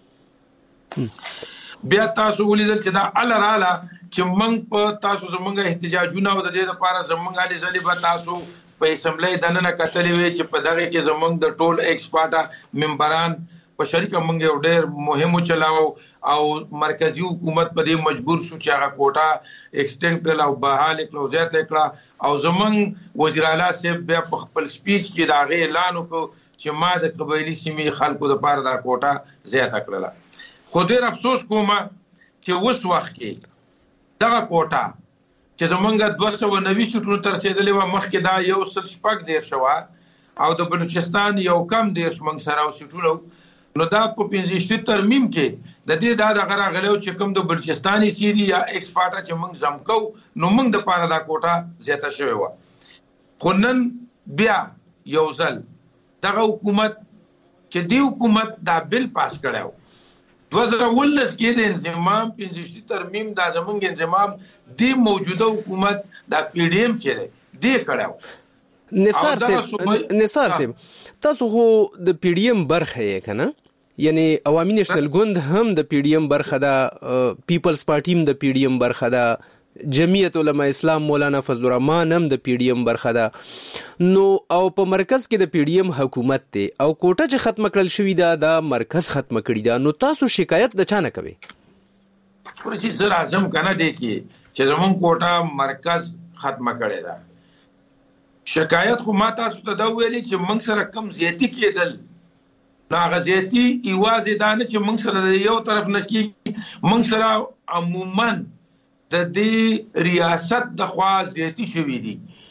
ده. بیا تاسو ولیدل چې دا اله راله چې موږ په تاسو زمونږ احتجاجونه او د دې لپاره زمونږ علي ځلې به تاسو په اسمبلی دننه کتلې وي چې په دغه کې زمونږ د ټول ایکس فاټا ممبران په شریکه مونږ یو ډېر مهم چلاو او مرکزی حکومت په دې مجبور شو چې هغه کوټه ایکسټند کړل او بحال کړو زیات کړه او زمونږ وزیر اعلی صاحب بیا په خپل سپیچ کې دا غي اعلان وکړ چې ما د قبایلی سیمې خلکو لپاره دا کوټه زیات کړل. خو ډېر افسوس کوم چې اوس وخت کې دغه کوټه چې زمونږ دوه سوه نوي سیټونو تر رسېدلې وه مخکې دا یو سل شپږ دېرش وه او د بلوچستان یو کم دېرش موږ سره سیټونه نو دا په پنځه ترمیم کې د دې دا دغه راغلی چې کوم د بلوچستاني سیدي یا ایکس فاټا چې موږ زم کوو نو موږ دپاره دا کوټه زیاته شوې وه. خو نن بیا یو ځل دغه حکومت چې دی حکومت دا بل پاس کړی و دوه زره ولس کې د انضمام پنځه ترمیم دا زمونږ انضمام دی موجوده حکومت دا پی ډی ایم چې دی دی کړو. نثار صاحب نثار صاحب تاسو خو د پی ډی ایم برخه یې کنه یعنی عوامي نېشنل ګوند هم د پی ډی ایم برخه ده پیپلز پارټي هم د پی ډی ایم برخه ده جمعیت علماء اسلام مولانا فضل الرحمن هم د پی ډی ایم برخه ده نو او په مرکز کې د پی ډی ایم حکومت ته او کوټه چې ختم کړل شوې ده د مرکز ختم کړی ده نو تاسو شکایت د چا نه کوي؟ ورته چې زه راځم کنه دی کې چې زمون کوټه مرکز ختم کړی ده شکایت خو ما تاسو ته دا ویلي چې موږ سره کم زیاتی کېدل نو هغه زیاتی ایوازې دا نه چې موږ سره یو طرف نه کېږي موږ سره عموما د دې ریاست د خوا زیاتی شوې دي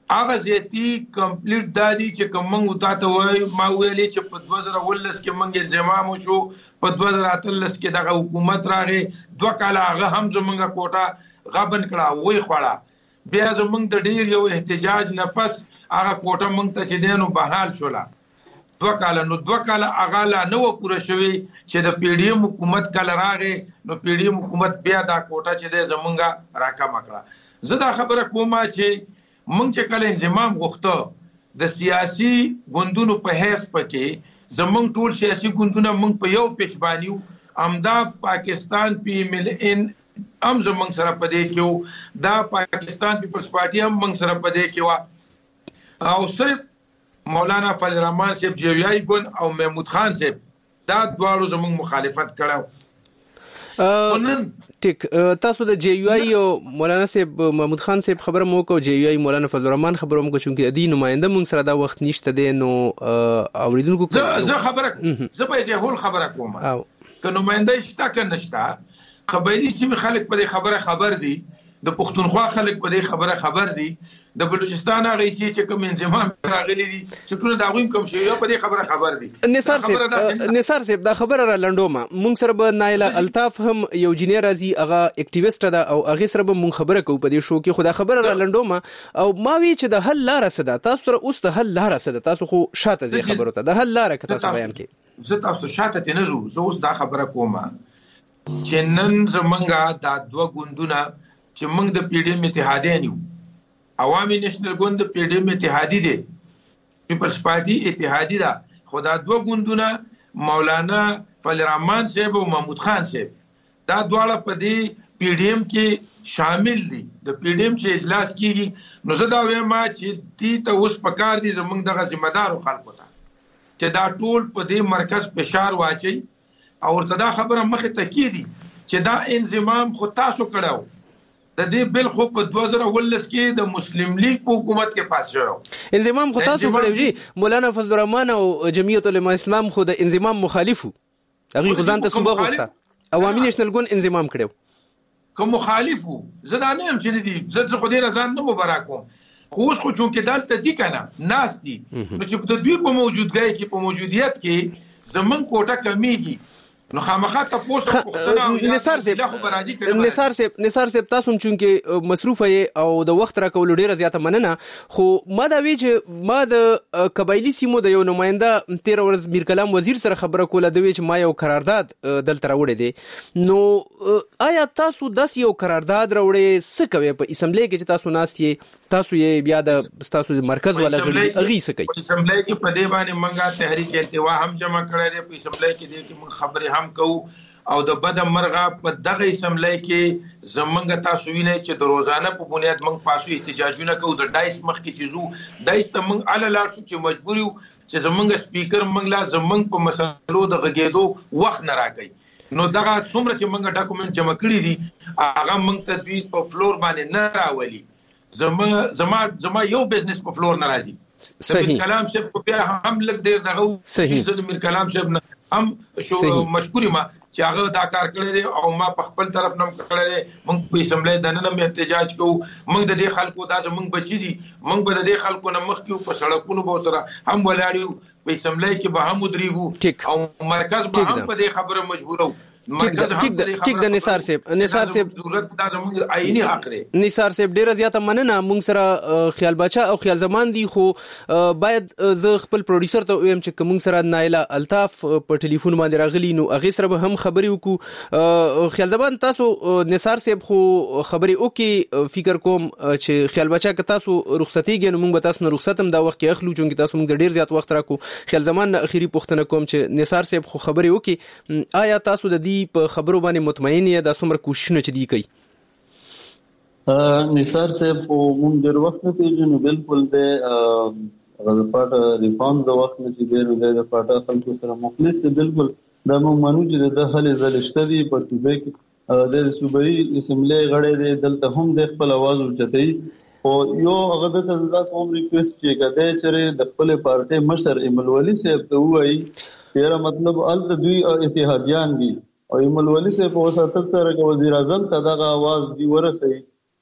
هغه زیاتی کمپلیټ دادی چې کوم وتاته وای ما ویلې چې په دوه زره ولس کې منګه جمع شو په دوه زره اتلس کې دغه حکومت راغی دوه کاله هغه هم زمونږه کوټه غبن کړه وای خوړه بیا زمونږ د ډیر یو احتجاج نه پس هغه کوټه مونږ ته چې دینو بحال شولا دوه کاله نو دوه کاله هغه لا نو پوره شوی چې د پی ډی ایم حکومت کله راغی نو پی ډی ایم حکومت بیا دا کوټه چې د زمونږه راکا مکړه زه دا خبره کومه چې مونږ چې کله انضمام غوښته د سیاسي ګوندونو په حیث پکې زمونږ ټول سیاسي ګوندونه مونږ په یو پیش باندې امدا پاکستان پی مل ان ام زمونږ سره پدې کې دا پاکستان پیپلز پارټي هم مونږ سره پدې کې او صرف مولانا فضل الرحمن صاحب جیویای ګوند او محمود خان صاحب دا دواړو زمونږ مخالفت کړو نن ټیک تاسو د جی یو ای او مولانا صاحب محمود خان صاحب خبره مو کو جی یو ای مولانا فضل الرحمن خبره مو کو چې د نماینده مونږ سره دا وخت نشته دی نو اوریدونکو زه خبره زه به یې هول خبره کوم که نماینده شته که نشته قبایلی سیمې خلک په دې خبره خبر دي د پښتونخوا خلک په دې خبره خبر دي د بلوچستان هغه چې کوم انضمام راغلي دي چې ټول دا غویم کوم شي یو په دې خبره خبر دي نثار صاحب نثار صاحب دا خبره را لنډومه مونږ سره به نایله الطاف هم یو جنیر راځي هغه اکټیویسټ ده او هغه سره به مونږ خبره کوو په دې شو کې خدا خبره را لنډومه او ما وی چې د حل لار سره تاسو سره اوس د حل لار سره تاسو خو شاته زی خبرو ته د حل لار که تاسو بیان کړئ زه تاسو شاته ته نه زو زه اوس دا خبره کوم چې نن زمونږه دا دوه ګوندونه چې موږ د پی ډی ایم اتحادیه نیو عوامي نېشنل ګوند پی ډی ایم اتحادی دی پیپلز پارټي اتحادی ده خدا دوه ګوندونه مولانا فضل الرحمن صاحب او محمود خان صاحب دا دواړه په دې پی ډی ایم کې شامل دي د پی ډی ایم چې اجلاس کیږي نو زه دا وایم چې دې ته اوس پکار دي زمونږ دغه ذمہ دار خلکو ته چې دا ټول په دې مرکز فشار واچي او ورته دا خبره مخه ته کیږي چې دا انضمام خو تاسو کړو د دې بل خو په دوه زره ولس کې د مسلم لیگ په حکومت کې پاس شو انضمام خو تاسو کړو جی مولانا فضل الرحمن او جمعیت العلماء اسلام خو د انضمام مخالفو هغه خو ځان ته صوبه غوښته عوامي نېشنل ګوند انضمام کړو کوم مخالفو زه دا نه هم چې دي زه خو دې ځان نه مبارک کوم خو اوس خو چونکې دلته دي کنه ناس دي نو چې په دوی په موجودګۍ کې په موجودیت کې زمون کوټه کمیږي نو خامخا تاسو پوښتنه نثار صاحب نثار صاحب نثار صاحب تاسو چې مصروف یې او د وخت راکول ډیره زیاته مننه خو ما دا وی چې ما د قبایلی سیمو د یو نماینده تیر ورځ میر کلام وزیر سره خبره کوله د وی چې ما یو قرارداد دلته راوړی دی نو آیا تاسو داس یو قرارداد راوړی څه کوي په اسمبلی کې چې تاسو ناستې تاسو یې بیا د تاسو مرکز ولا غړي اغي څه کوي په اسمبلی کې په دې باندې منګه تحریک التوا هم جمع کړی دی په اسمبلی کې دې کې موږ خبرې هم کو او د بد مرغه په دغه اسمبلی کې زمونږ تاسو وینئ چې د روزانه په بنیاد موږ پاسو احتجاجونه کوو د دایس مخ کې چیزو دایس ته موږ اله لاړ شو چې مجبور یو چې زمونږ سپیکر موږ لا زمونږ په مسلو د غږېدو وخت نه راکړي نو دغه څومره چې موږ ډاکومنټ جمع کړی دي هغه موږ تدوین په فلور باندې نه راولي زمونږ زما زما یو بزنس په فلور نه راځي صحیح کلام صاحب بیا هم لګ ډیر دغه صحیح د میر کلام صاحب هم شو مشکوري ما چې هغه دا کار کړی دی او ما په خپل طرف نم کړی دی موږ په اسمبلی د نن احتجاج کوو موږ د دې خلکو دا موږ بچی دي موږ به د دې خلکو نه مخ کې په سړکونو به سره هم ولاړیو په اسمبلی کې به هم ودرېږو او مرکز به هم په دې خبره مجبورو ټیک د ټیک د نثار صاحب نثار صاحب ضرورت دا زموږ عیني حق دی نثار صاحب ډیره زیاته مننه موږ سره خیال بچا او خیال زمان دی خو باید زه خپل پروډوسر ته وایم چې کوم سره نایله الطاف په ټلیفون باندې راغلی نو هغه سره به هم خبرې وکړو خیال زمان تاسو نثار صاحب خو خبرې وکي فکر کوم چې خیال بچا که تاسو رخصتي ګنو موږ به تاسو نه رخصت هم دا وخت کې اخلو چې تاسو موږ ډیر زیات وخت راکو خیال زمان اخیری پوښتنه کوم چې نثار صاحب خو خبرې وکي آیا تاسو د دې په خبرو باندې مطمئن یې د څومره کوششونه چې دی کوي نثار صاحب مونږ ډېر وخت نه پیژنو بالکل د هغه پټ ریفارم د وخت نه چې ډېر د پټ خلکو سره مخلص بالکل دا مونږ مانو چې د خلې زلشته دي په صوبې کې د صوبې اسمبلی غړي د دلته هم د خپل आवाज ورچتای او یو هغه د تزدا کوم ریکوست چې کده چې د خپل پارټي مشر ایمل ولی صاحب ته وایي چې مطلب ال دوی اتحادیان دي او ایمل ولی صاحب په وساتت سره وزیر اعظم ته دغه आवाज دی ورسي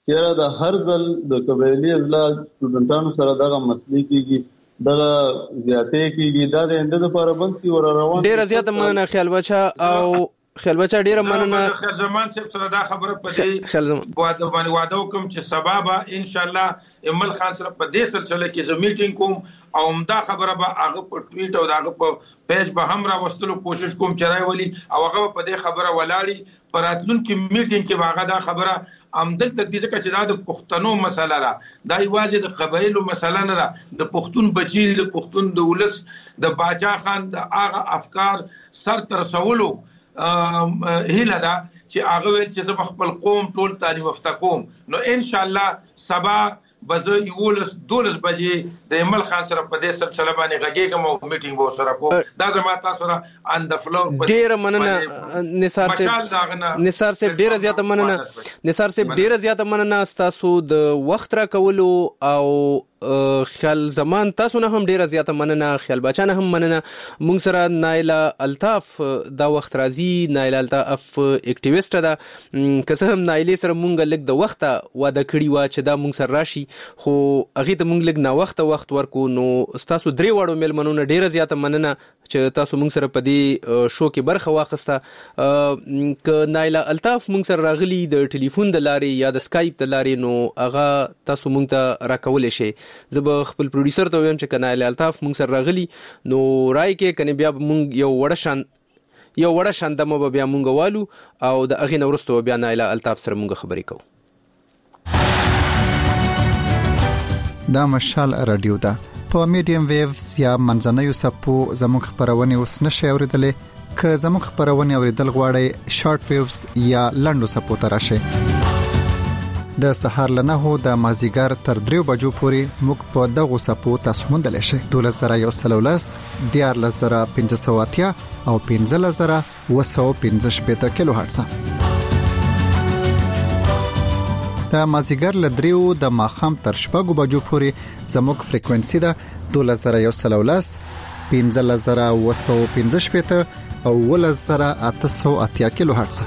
چې دا هر ځل د قبایلی اضلاع سټوډنټانو سره دغه مسلې کېږي دغه زیاتې کېږي دا د انده لپاره بند کی ور روان ډېر زیات مننه خیال بچا او خیال بچا ډیره مننه خیر زمان صاحب سره دا خبره پدې واده باندې واده کوم چې سبب ان شاء الله امل خان سره په دې سلسله کې زه میټینګ کوم او همدا خبره به هغه په ټویټ او هغه په پیج به هم را وستلو کوشش کوم چې راولي او هغه په دې خبره ولاړی پراتلونکو میټینګ کې هغه دا خبره عمدل تقدیزه کې چې دا د پښتنو مسله را دا یوازې د قبایلو مسله نه را د پښتون بچی د پښتون د ولس د باجا خان د هغه افکار سر تر سوالو هیله ده چې هغه ویل چې زه خپل قوم ټول تعلیم یافته کوم نو ان شاء الله سبا بزه یولس دولس بجې د امل خان سره په دې سلسله باندې غږیږم او میټینګ به سره کوم دا زما تاسو سره ان د فلور ډیر مننه نثار صاحب نثار صاحب ډیر زیاته مننه نثار صاحب ډیر زیاته مننه تاسو د وخت را کولو او خیال زمان تاسو نه هم ډیره زیاته مننه خیال بچا نه هم مننه مونږ سره نایلا الطاف دا وخت راځي نایلا الطاف اکټیویسټ ده که څه هم نایلې سره مونږ لږ د وخت واده کړی و چې دا مونږ سره راشي خو هغه ته مونږ لږ نه وخت وخت ورکو نو تاسو درې وړو ملمنونه ډیره زیاته مننه چې تاسو مونږ سره په دې شو کې برخه واخسته ک نایلا الطاف مونږ سره راغلی د ټلیفون د لارې یا د سکایپ د لارې نو هغه تاسو مونږ ته راکول شي زه به خپل پروډوسر ته وایم چې کنایل الطاف مونږ سره راغلی نو راي کې کنه بیا مونږ یو وړه شان یو وړه شان د مو بیا مونږ والو او د اغه نورستو بیا نایل الطاف سره مونږ خبرې کوو دا مشال رادیو ده په میډیم ویوز یا منځنوي سپو زموږ خبرونه اوس نشي اوریدلې که زموږ خبرونه اوریدل غواړئ شارټ ویوز یا لنډو سپو ته راشئ د سحر لنهو د مازیګر تر دریو بجو پورې موږ په دغه سپو تاسو موندل شئ دولس زره یو سل ولس دیار لزره پنځه سوه اتیا او پنځه زره اوه سوه پنځه شپېته کیلو هرتز د مازیګر لدریو د ماخام تر شپږو بجو پورې زموږ فریکوئنسي ده دولس زره یو سل ولس پنځه زره اوه سوه پنځه شپېته او اوه زره اته سوه اتیا کیلو هرتز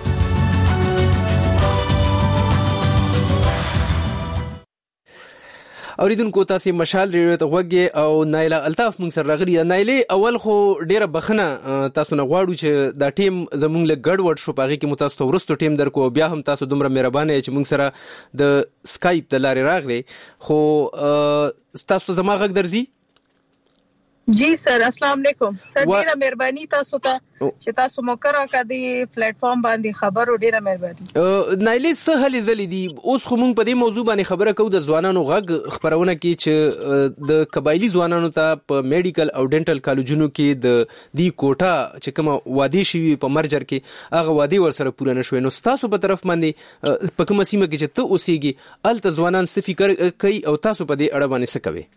اوریدونکو تاسو مشال ریډیو ته وګورئ او نایلا الطاف مونږ سره راغلی نایلې اول خو ډیره بخنه تاسو نه غواړو چې دا ټیم زمونږ له ګډوډ شو پاږي کې متاسو ورستو ټیم درکو بیا هم تاسو دومره مهربانه چې مونږ سره د سکایپ د لارې راغلی خو تاسو زما غږ درځي جی سر السلام علیکم سر ډیره مهرباني تاسو ته چې تاسو مو کرا کدي پلیټ فارم باندې خبرو ډیره مهرباني نایلې سهل زلي دي اوس خو مونږ په دې موضوع باندې خبره کوو د ځوانانو غږ خبرونه کې چې د قبایلی ځوانانو ته په میډیکل او ډینټل کالجونو کې د دی کوټه چې کوم وادي شي په مرجر کې هغه وادي ور سره پوره نشوي نو تاسو په طرف باندې په کومه سیمه کې چې ته اوسېږي ال ته ځوانان څه فکر کوي او تاسو په دې اړه باندې څه کوي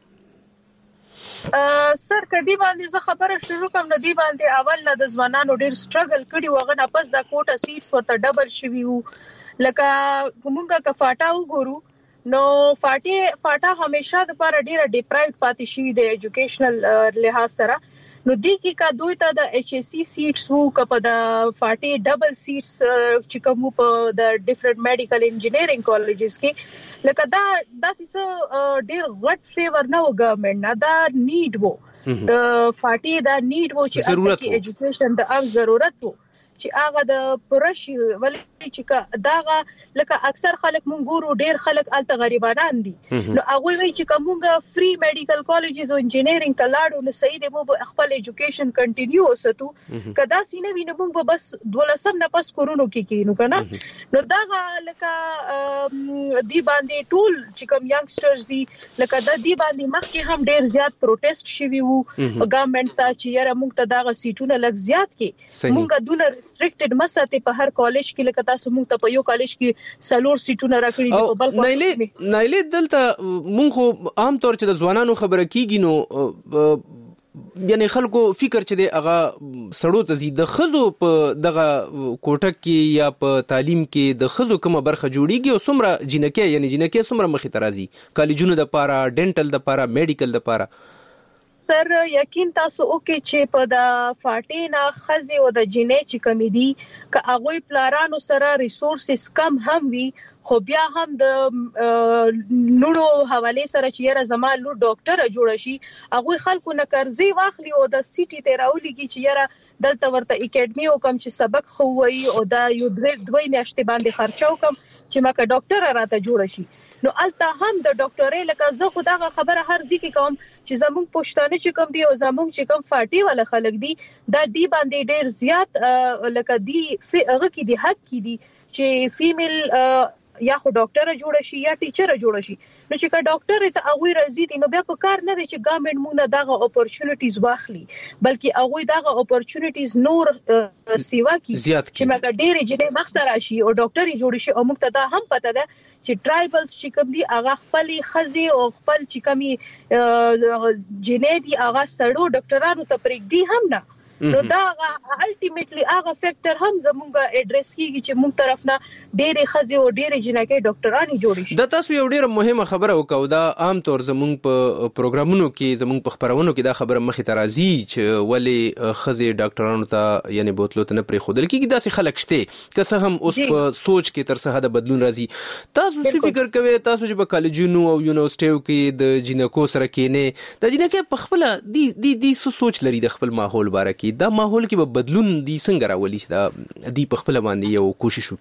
سر کدی باندې زه خبره شروع کوم نه دی باندې اول نه د ځوانانو ډیر سټرګل کړي وغه نه پس د کوټه سیټس ورته ډبل شوی وو لکه کومګه کفاټا وګورو نو فاټي فاټا همیشه د پر ډیره ډیپرایوډ پاتې شوی د ایجوکیشنل لحاظ سره نو دی کې کا دوی ته د ایچ اس سی سیټس وو کپ د فاټي ډبل سیټس چې کوم په د ډیفرنٹ میډیکل انجینیرینګ کالجز کې لکه دا داسې ډیر غټ فیور نه و ګورنمنت نه دا نیډ وو د فاټي دا نیډ وو چې اته ایجوکیشن د ام ضرورت وو چې هغه د پرشي ولې چې داغه لکه اکثر خلک مونږ ګورو ډیر خلک الته غریبانان دي نو هغه وی چې کومه فری میډیکل کالجز او انجینیرینګ ته لاړو نو صحیح دی مو خپل ایجوکیشن کنټینیو وساتو کدا سینه وینم مونږ بس دولسم نه پس کورونو کې کینو کنه نو داغه لکه دی باندې ټول چې کوم یانګسترز دي لکه د دی باندې مخکې هم ډیر زیات پروټیسټ شوی وو ګورنمنت ته چې یاره مونږ ته داغه سیټونه لګ زیات کې مونږ دونه ریسټریکټډ مسته په هر کالج کې لکه تاسو مونږ ته په یو کالج کې سلور سیټونه راکړي دي په بل نایلې نایلې دلته مونږ خو عام طور چې د ځوانانو خبره کیږي نو یعنی خلکو فکر چې دی هغه سړو ته زی د خزو په دغه کوټه کې یا په تعلیم کې د خزو کومه برخه جوړیږي او څومره جنکه یعنی جنکه څومره مخې ته راځي کالجونو د پاره ډینټل د پاره میډیکل د پاره سر یقین تاسو وکړئ چې په د فاټینا خزي او د جنې چې کمی دي ک هغه پلارانو سره ریسورسز کم هم وي خو بیا هم د نورو حواله سره چې یاره زما لور ډاکټر جوړ شي هغه خلکو نه قرضې واخلي او د سيټي ته راولېږي چې یاره دلته ورته اکیډمي او کم چې سبق خو وایي او دا یو دوی میاشتې باندې خرچو کم چې مکه ډاکټر راته جوړ شي نو الته هم د ډاکټرۍ لکه زه خدای خبره هر ځکه کوم چې زموږ پښتانه چې کوم دی او زموږ چې کوم فاټي ولا خلک دي دا دی باندې ډېر زیات لکه دی هغه کې دی حق کې دي چې فیمیل یا خو ډاکټر جوړ شي یا ټیچر جوړ شي نو چې کا ډاکټر ته هغه راځي دي نو بیا په کار نه دي چې ګورنمنت مونږ دغه اپورچونټیز واخلي بلکې هغه دغه اپورچونټیز نور سیوا کی چې مګر ډېر جدي وخت راشي او ډاکټر جوړ شي او موږ ته دا هم پته ده چې ټرایبلز چې کوم دي هغه خپل خزي او خپل چې کمی جنې دي هغه سړو ډاکټرانو ته پرېږدي هم نه نو دا الټیمیټلی هغه فیکټر هم زموږه اډریس کیږي چې موږ طرف نه ډېرې خزي او ډېرې جنکې ډاکټرانی جوړ شي دا تاسو یو ډېر مهمه خبره وکاو دا عام طور زموږ په پروګرامونو کې زموږ په خبرونو کې دا خبره مخې ته راځي چې ولی خزي ډاکټرانو ته یعنی بوتلو ته نه پرې خودل کیږي دا سه خلک شته که څه هم اوس په سوچ کې تر څه حد بدلون راځي تاسو څه فکر کوئ تاسو چې په کالجونو او یونیورسيټیو کې د جنکو سره کېنه د جنکې په خپل دی دی دی سوچ لري د خپل ماحول باره کې دا ماحول کې به بدلون دي څنګه راولي دا دی په خپل باندې یو کوشش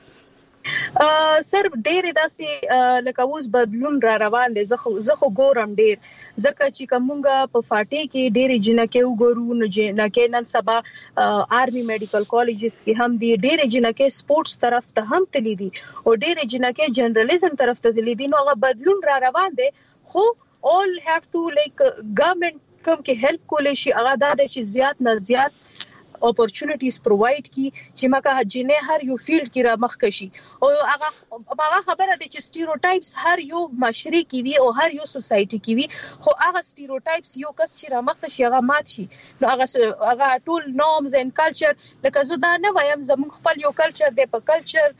وکړي سر ډېر داسې لکه اوس بدلون را روان دي زه زه خو ګورم ډېر ځکه چې کومګه په فاټي کې ډېر جنکې وګورو نو جنکې نن سبا آرمي میډیکل کالجز کې هم دي ډېر جنکې سپورتس طرف ته هم تللی دي او ډېر جنکې جنراليزم طرف ته تللی دي نو هغه بدلون را روان دي خو all have to like government کوم کې هیلپ کولای شي هغه دا چې زیات نه زیات اپورچونټیز پرووایډ کی چې مکه جنې هر یو فیلډ کې را مخ کشي او هغه هغه خبره ده چې سټیریوټایپس هر یو معاشري کې وي او هر یو سوسايټي کې وي خو هغه سټیریوټایپس یو کس چې را مخ شي هغه مات شي نو هغه هغه ټول نورمز اند کلچر لکه زه دا نه وایم زموږ خپل یو کلچر دی په کلچر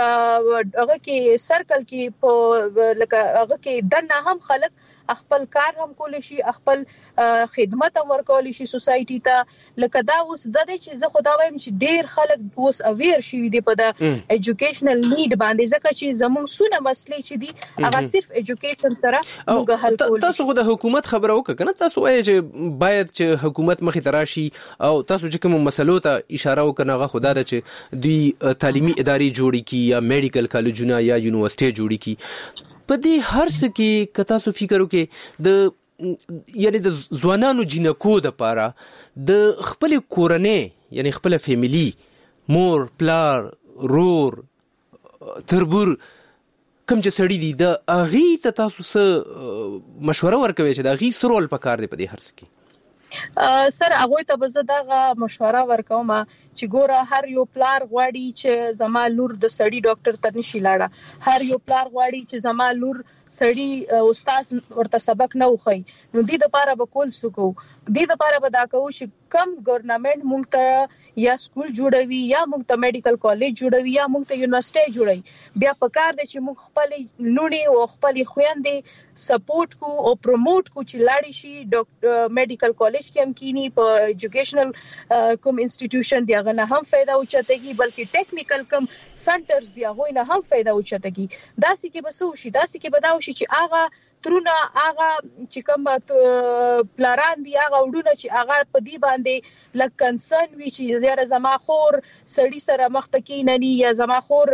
هغه کې سرکل کې په لکه هغه کې دنه هم خلک خپل کار هم کول شي خپل خدمت هم ورکول شي سوسايټي ته لکه دا اوس د دې چې زه خدا وایم چې ډیر خلک اوس اویر شي دي په د ایجوکیشنل نیډ باندې ځکه چې زموږ سونه مسلې چې دي هغه صرف ایجوکیشن سره موږ حل کول تاسو خو د حکومت خبره وکړه کنه تاسو وایي چې باید چې حکومت مخې ته راشي او تاسو چې کوم مسلو ته اشاره وکړه هغه خدا ده چې دوی تعلیمي ادارې جوړي کی یا میډیکل کالجونه یا یونیورسيټي جوړي کی په دې هر څه کې کتا سو فکر وکړي د یعنی د ځوانانو جنکو د پاره د خپل کورنۍ یعنی خپل فیملی مور پلار رور تربور کوم چې سړی دی د اغي ته تاسو سره مشوره ورکوي چې د اغي سرول پکار دی په دې هر څه کې سر هغه ته به زه دغه مشوره ورکوم چې ګوره هر یو پلار غواړي چې زما لور د سړی ډاکټر ته نشي لاړه هر یو پلار غواړي چې زما لور سړی استاد ورته سبق نه وخی نو دې د پاره به کول سکو دې د پاره به دا کوو چې کم ګورنمنت مونږ ته یا سکول جوړوي یا مونږ ته میډیکل کالج جوړوي یا مونږ ته یونیورسيټي جوړوي بیا په کار دي چې مونږ خپل لونی او خپل خويندې سپورټ کو او پروموټ کو چې لاړی شي ډاکټر میډیکل کالج کې هم کینی په ایجوکیشنل کوم انسټیټیوشن دی هغه نه هم فائدہ اوچتهږي بلکې ټیکنیکل کوم سنټرز دی هغه نه هم فائدہ اوچتهږي داسې کې بسو شي داسې کې بداو شي چې هغه ترونه هغه چې کوم پلاران دی هغه وډونه چې هغه په دې باندې لکه کنسرن وی چې زیاره زما خور سړی سره مخ ته کیننی یا زما خور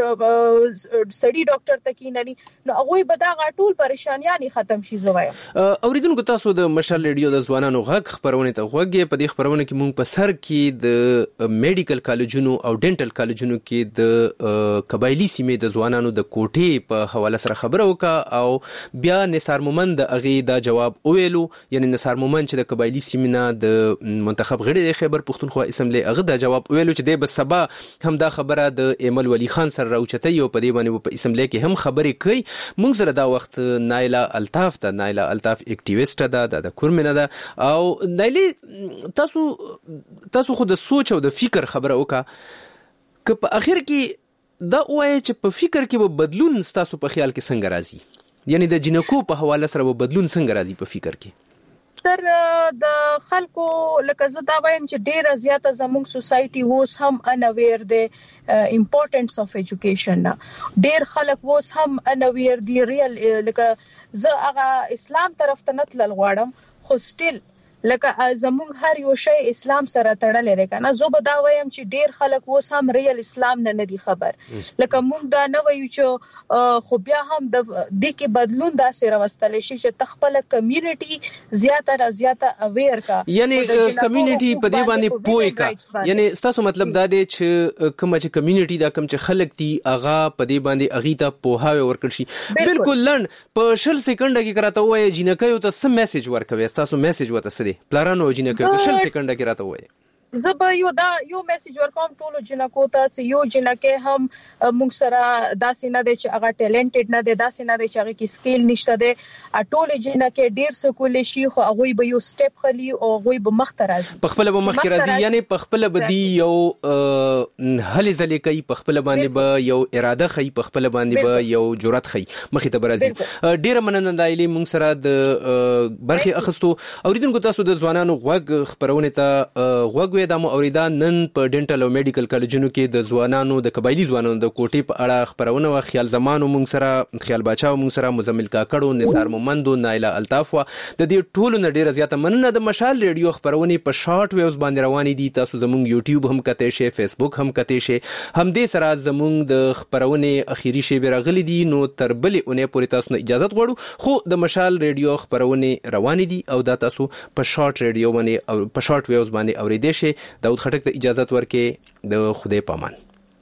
سړی ډاکټر ته کیننی نو هغه به دا غټول پریشانیاں ختم شي زویا اوریدونکو تاسو د مشال ریډیو د ځوانانو غږ خبرونه ته غوږی په دې خبرونه کې مونږ په سر کې د میډیکل کالجونو او ډینټل کالجونو کې د قبایلی سیمې د ځوانانو د کوټې په حواله سره خبره وکړه او بیا نثار مومند اغه دا جواب ویلو یعنی نثار مومند چې د قبایلی سیمه د منتخب غړي د خیبر پښتونخوا اسمبلی اغه دا جواب ویلو چې د بسبا هم دا خبره د ایمل ولی خان سره راوچته یو په دې باندې په اسمبلی کې هم خبرې کوي موږ سره دا وخت نایلا الطاف ته نایلا الطاف اکټیویسټ ده د کورمنه ده او نایلی تاسو تاسو خو د سوچ او د فکر خبره وکړه که په اخر کې دا وایي چې په فکر کې به بدلون تاسو په خیال کې څنګه راځي یعنی د جنکو په حواله سره به بدلون څنګه راځي په فکر کې تر د خلکو لکه زه دا وایم چې ډیره زیاته زموږ سوسايټي ووس هم انویر دی امپورټنس اف ایجوکیشن. ډیر خلک ووس هم انویر دی ریل لکه زه هغه اسلام طرف ته نه تلل غواړم خو سټیل لکه زموږ هر یو شی اسلام سره تړلې ده کنه. زه به دا وایم چې ډیر خلک ووس هم ریل اسلام نه ندي خبر. لکه موږ دا نه وایو چې خو بیا هم د دې کې بدلون داسې راوستل شي چې تخپل کمیونټي زیاته را زیاته اویر کا یعنی کمیونټي په دې باندې پوي کا. یعنی تاسو مطلب دا دی چې کوم چې کمیونټي دا کوم چې خلک دي اغا په دې باندې اغیتا پوهاوی ورکړ شي. بالکل لند په شل سکند کې کراته وای جنکه یو ته سم میسج ورکوي. تاسو میسج وته سدي پلارانو جنکه شل سکند کې راته وای زب یو دا یو میسج ورکوم ټولو جنکو ته چې یو جنکه هم موږ سره داسې نه دي چې هغه ټیلنټډ نه دي داسې نه دي چې هغه کې سکیل نشته دي. ټولو جنکه ډیر سکول شي خو هغه به یو سټپ خلی او هغه به مخ ته راځي په خپل به مخ کې راځي. یعنی په خپل بدی یو هلي ځلې کوي په خپل باندې به یو اراده خي په خپل باندې به یو جرأت خي مخې ته راځي. ډیر مننه دایلی موږ سره د برخي اخستو اوریدونکو تاسو د ځوانانو غوږ خبرونه ته غوږ د مو اوریدا نن په ډینټل او میډیکل کالجونو کې د ځوانانو د قبایلی ځوانانو د کوټې په اړه خبرونه او خیال زمانو مونږ سره خیال بچاو مونږ سره مزمل کاکړو نثار مومندو نایلا الطاف د دې ټولو نه ډیره زیاته مننه. د مشال ریډیو خبرونه په شارټ ویوز باندې روانې دي. تاسو زموږ یوټیوب هم کته شي فیسبوک هم کته شي هم دې سره زموږ د خبرونه اخیری شی برغلي دي. نو تر بلې اونې پورې تاسو نه اجازه غواړو خو د مشال ریډیو خبرونه روانې دي او دا تاسو په شارټ ریډیو باندې او په شارټ ویوز باندې اوریدئ شي. داود خټک ته اجازه ورکړي د خدای پامان.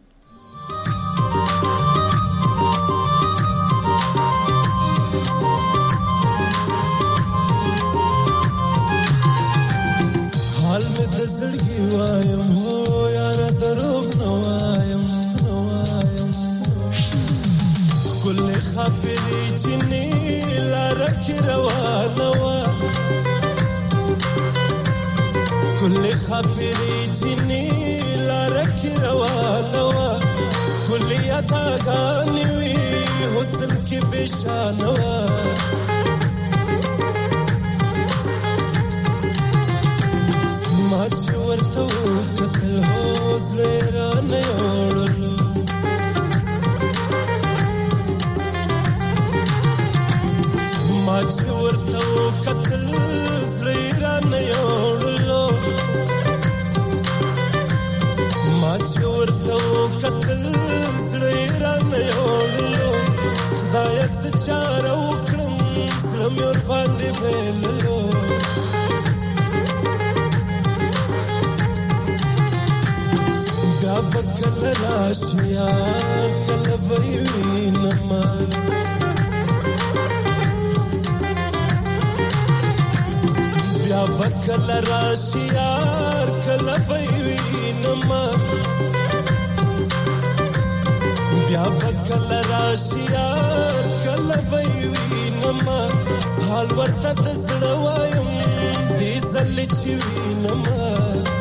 حال می د زړګي وایم هو یار دروغ نه وایم نه وایم کله خبرې چې لار کې روانه وا کل خبری جنی لارکی روانوا کلی اتاگانوی حسن کی بشانوا ماچ ورتو قتل حوز ویران یوڑلو ماچ ورتو قتل ویران یوڑلو چورتو قتل سړیران یوړلو خدای سچاره وکړم سلام ور باندې بللو بیا بکل راشیا کله وینم بیا بکل راشیا کله وینم بیا بکل راشیا کله وینم حال ورته د زړه وایم دې زل چې وینم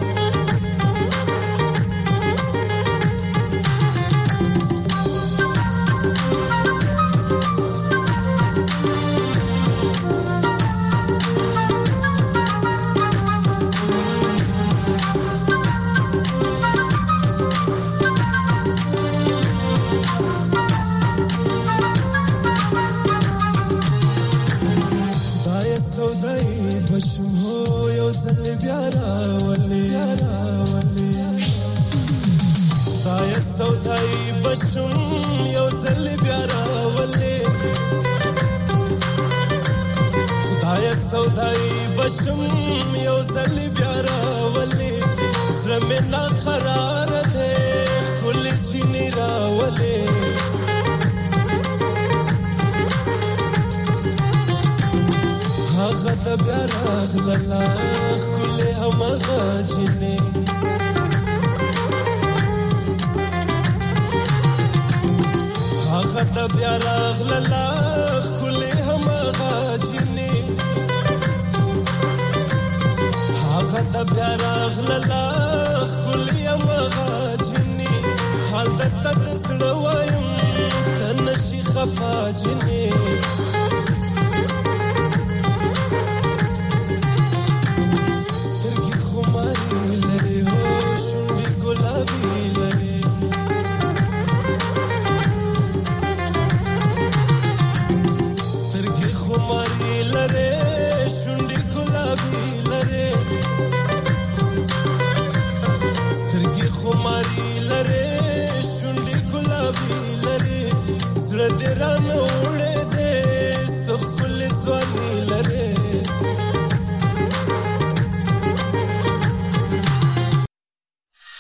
بشم یو زل بیا راولې خدای سودای بشم یو زل بیا راولې زړه مې نا قرار ده کل چینی راولې هغه د بیا راغله کل همغه جنې هغه بیا راغله کله هم غاجنی هغه بیا راغله کله هم غاجنی حال د تسړ وایم تنشي خفاجنی خماري لره شونډې ګلابي لره زړه دې رانه وړې دې سخ کل ځواني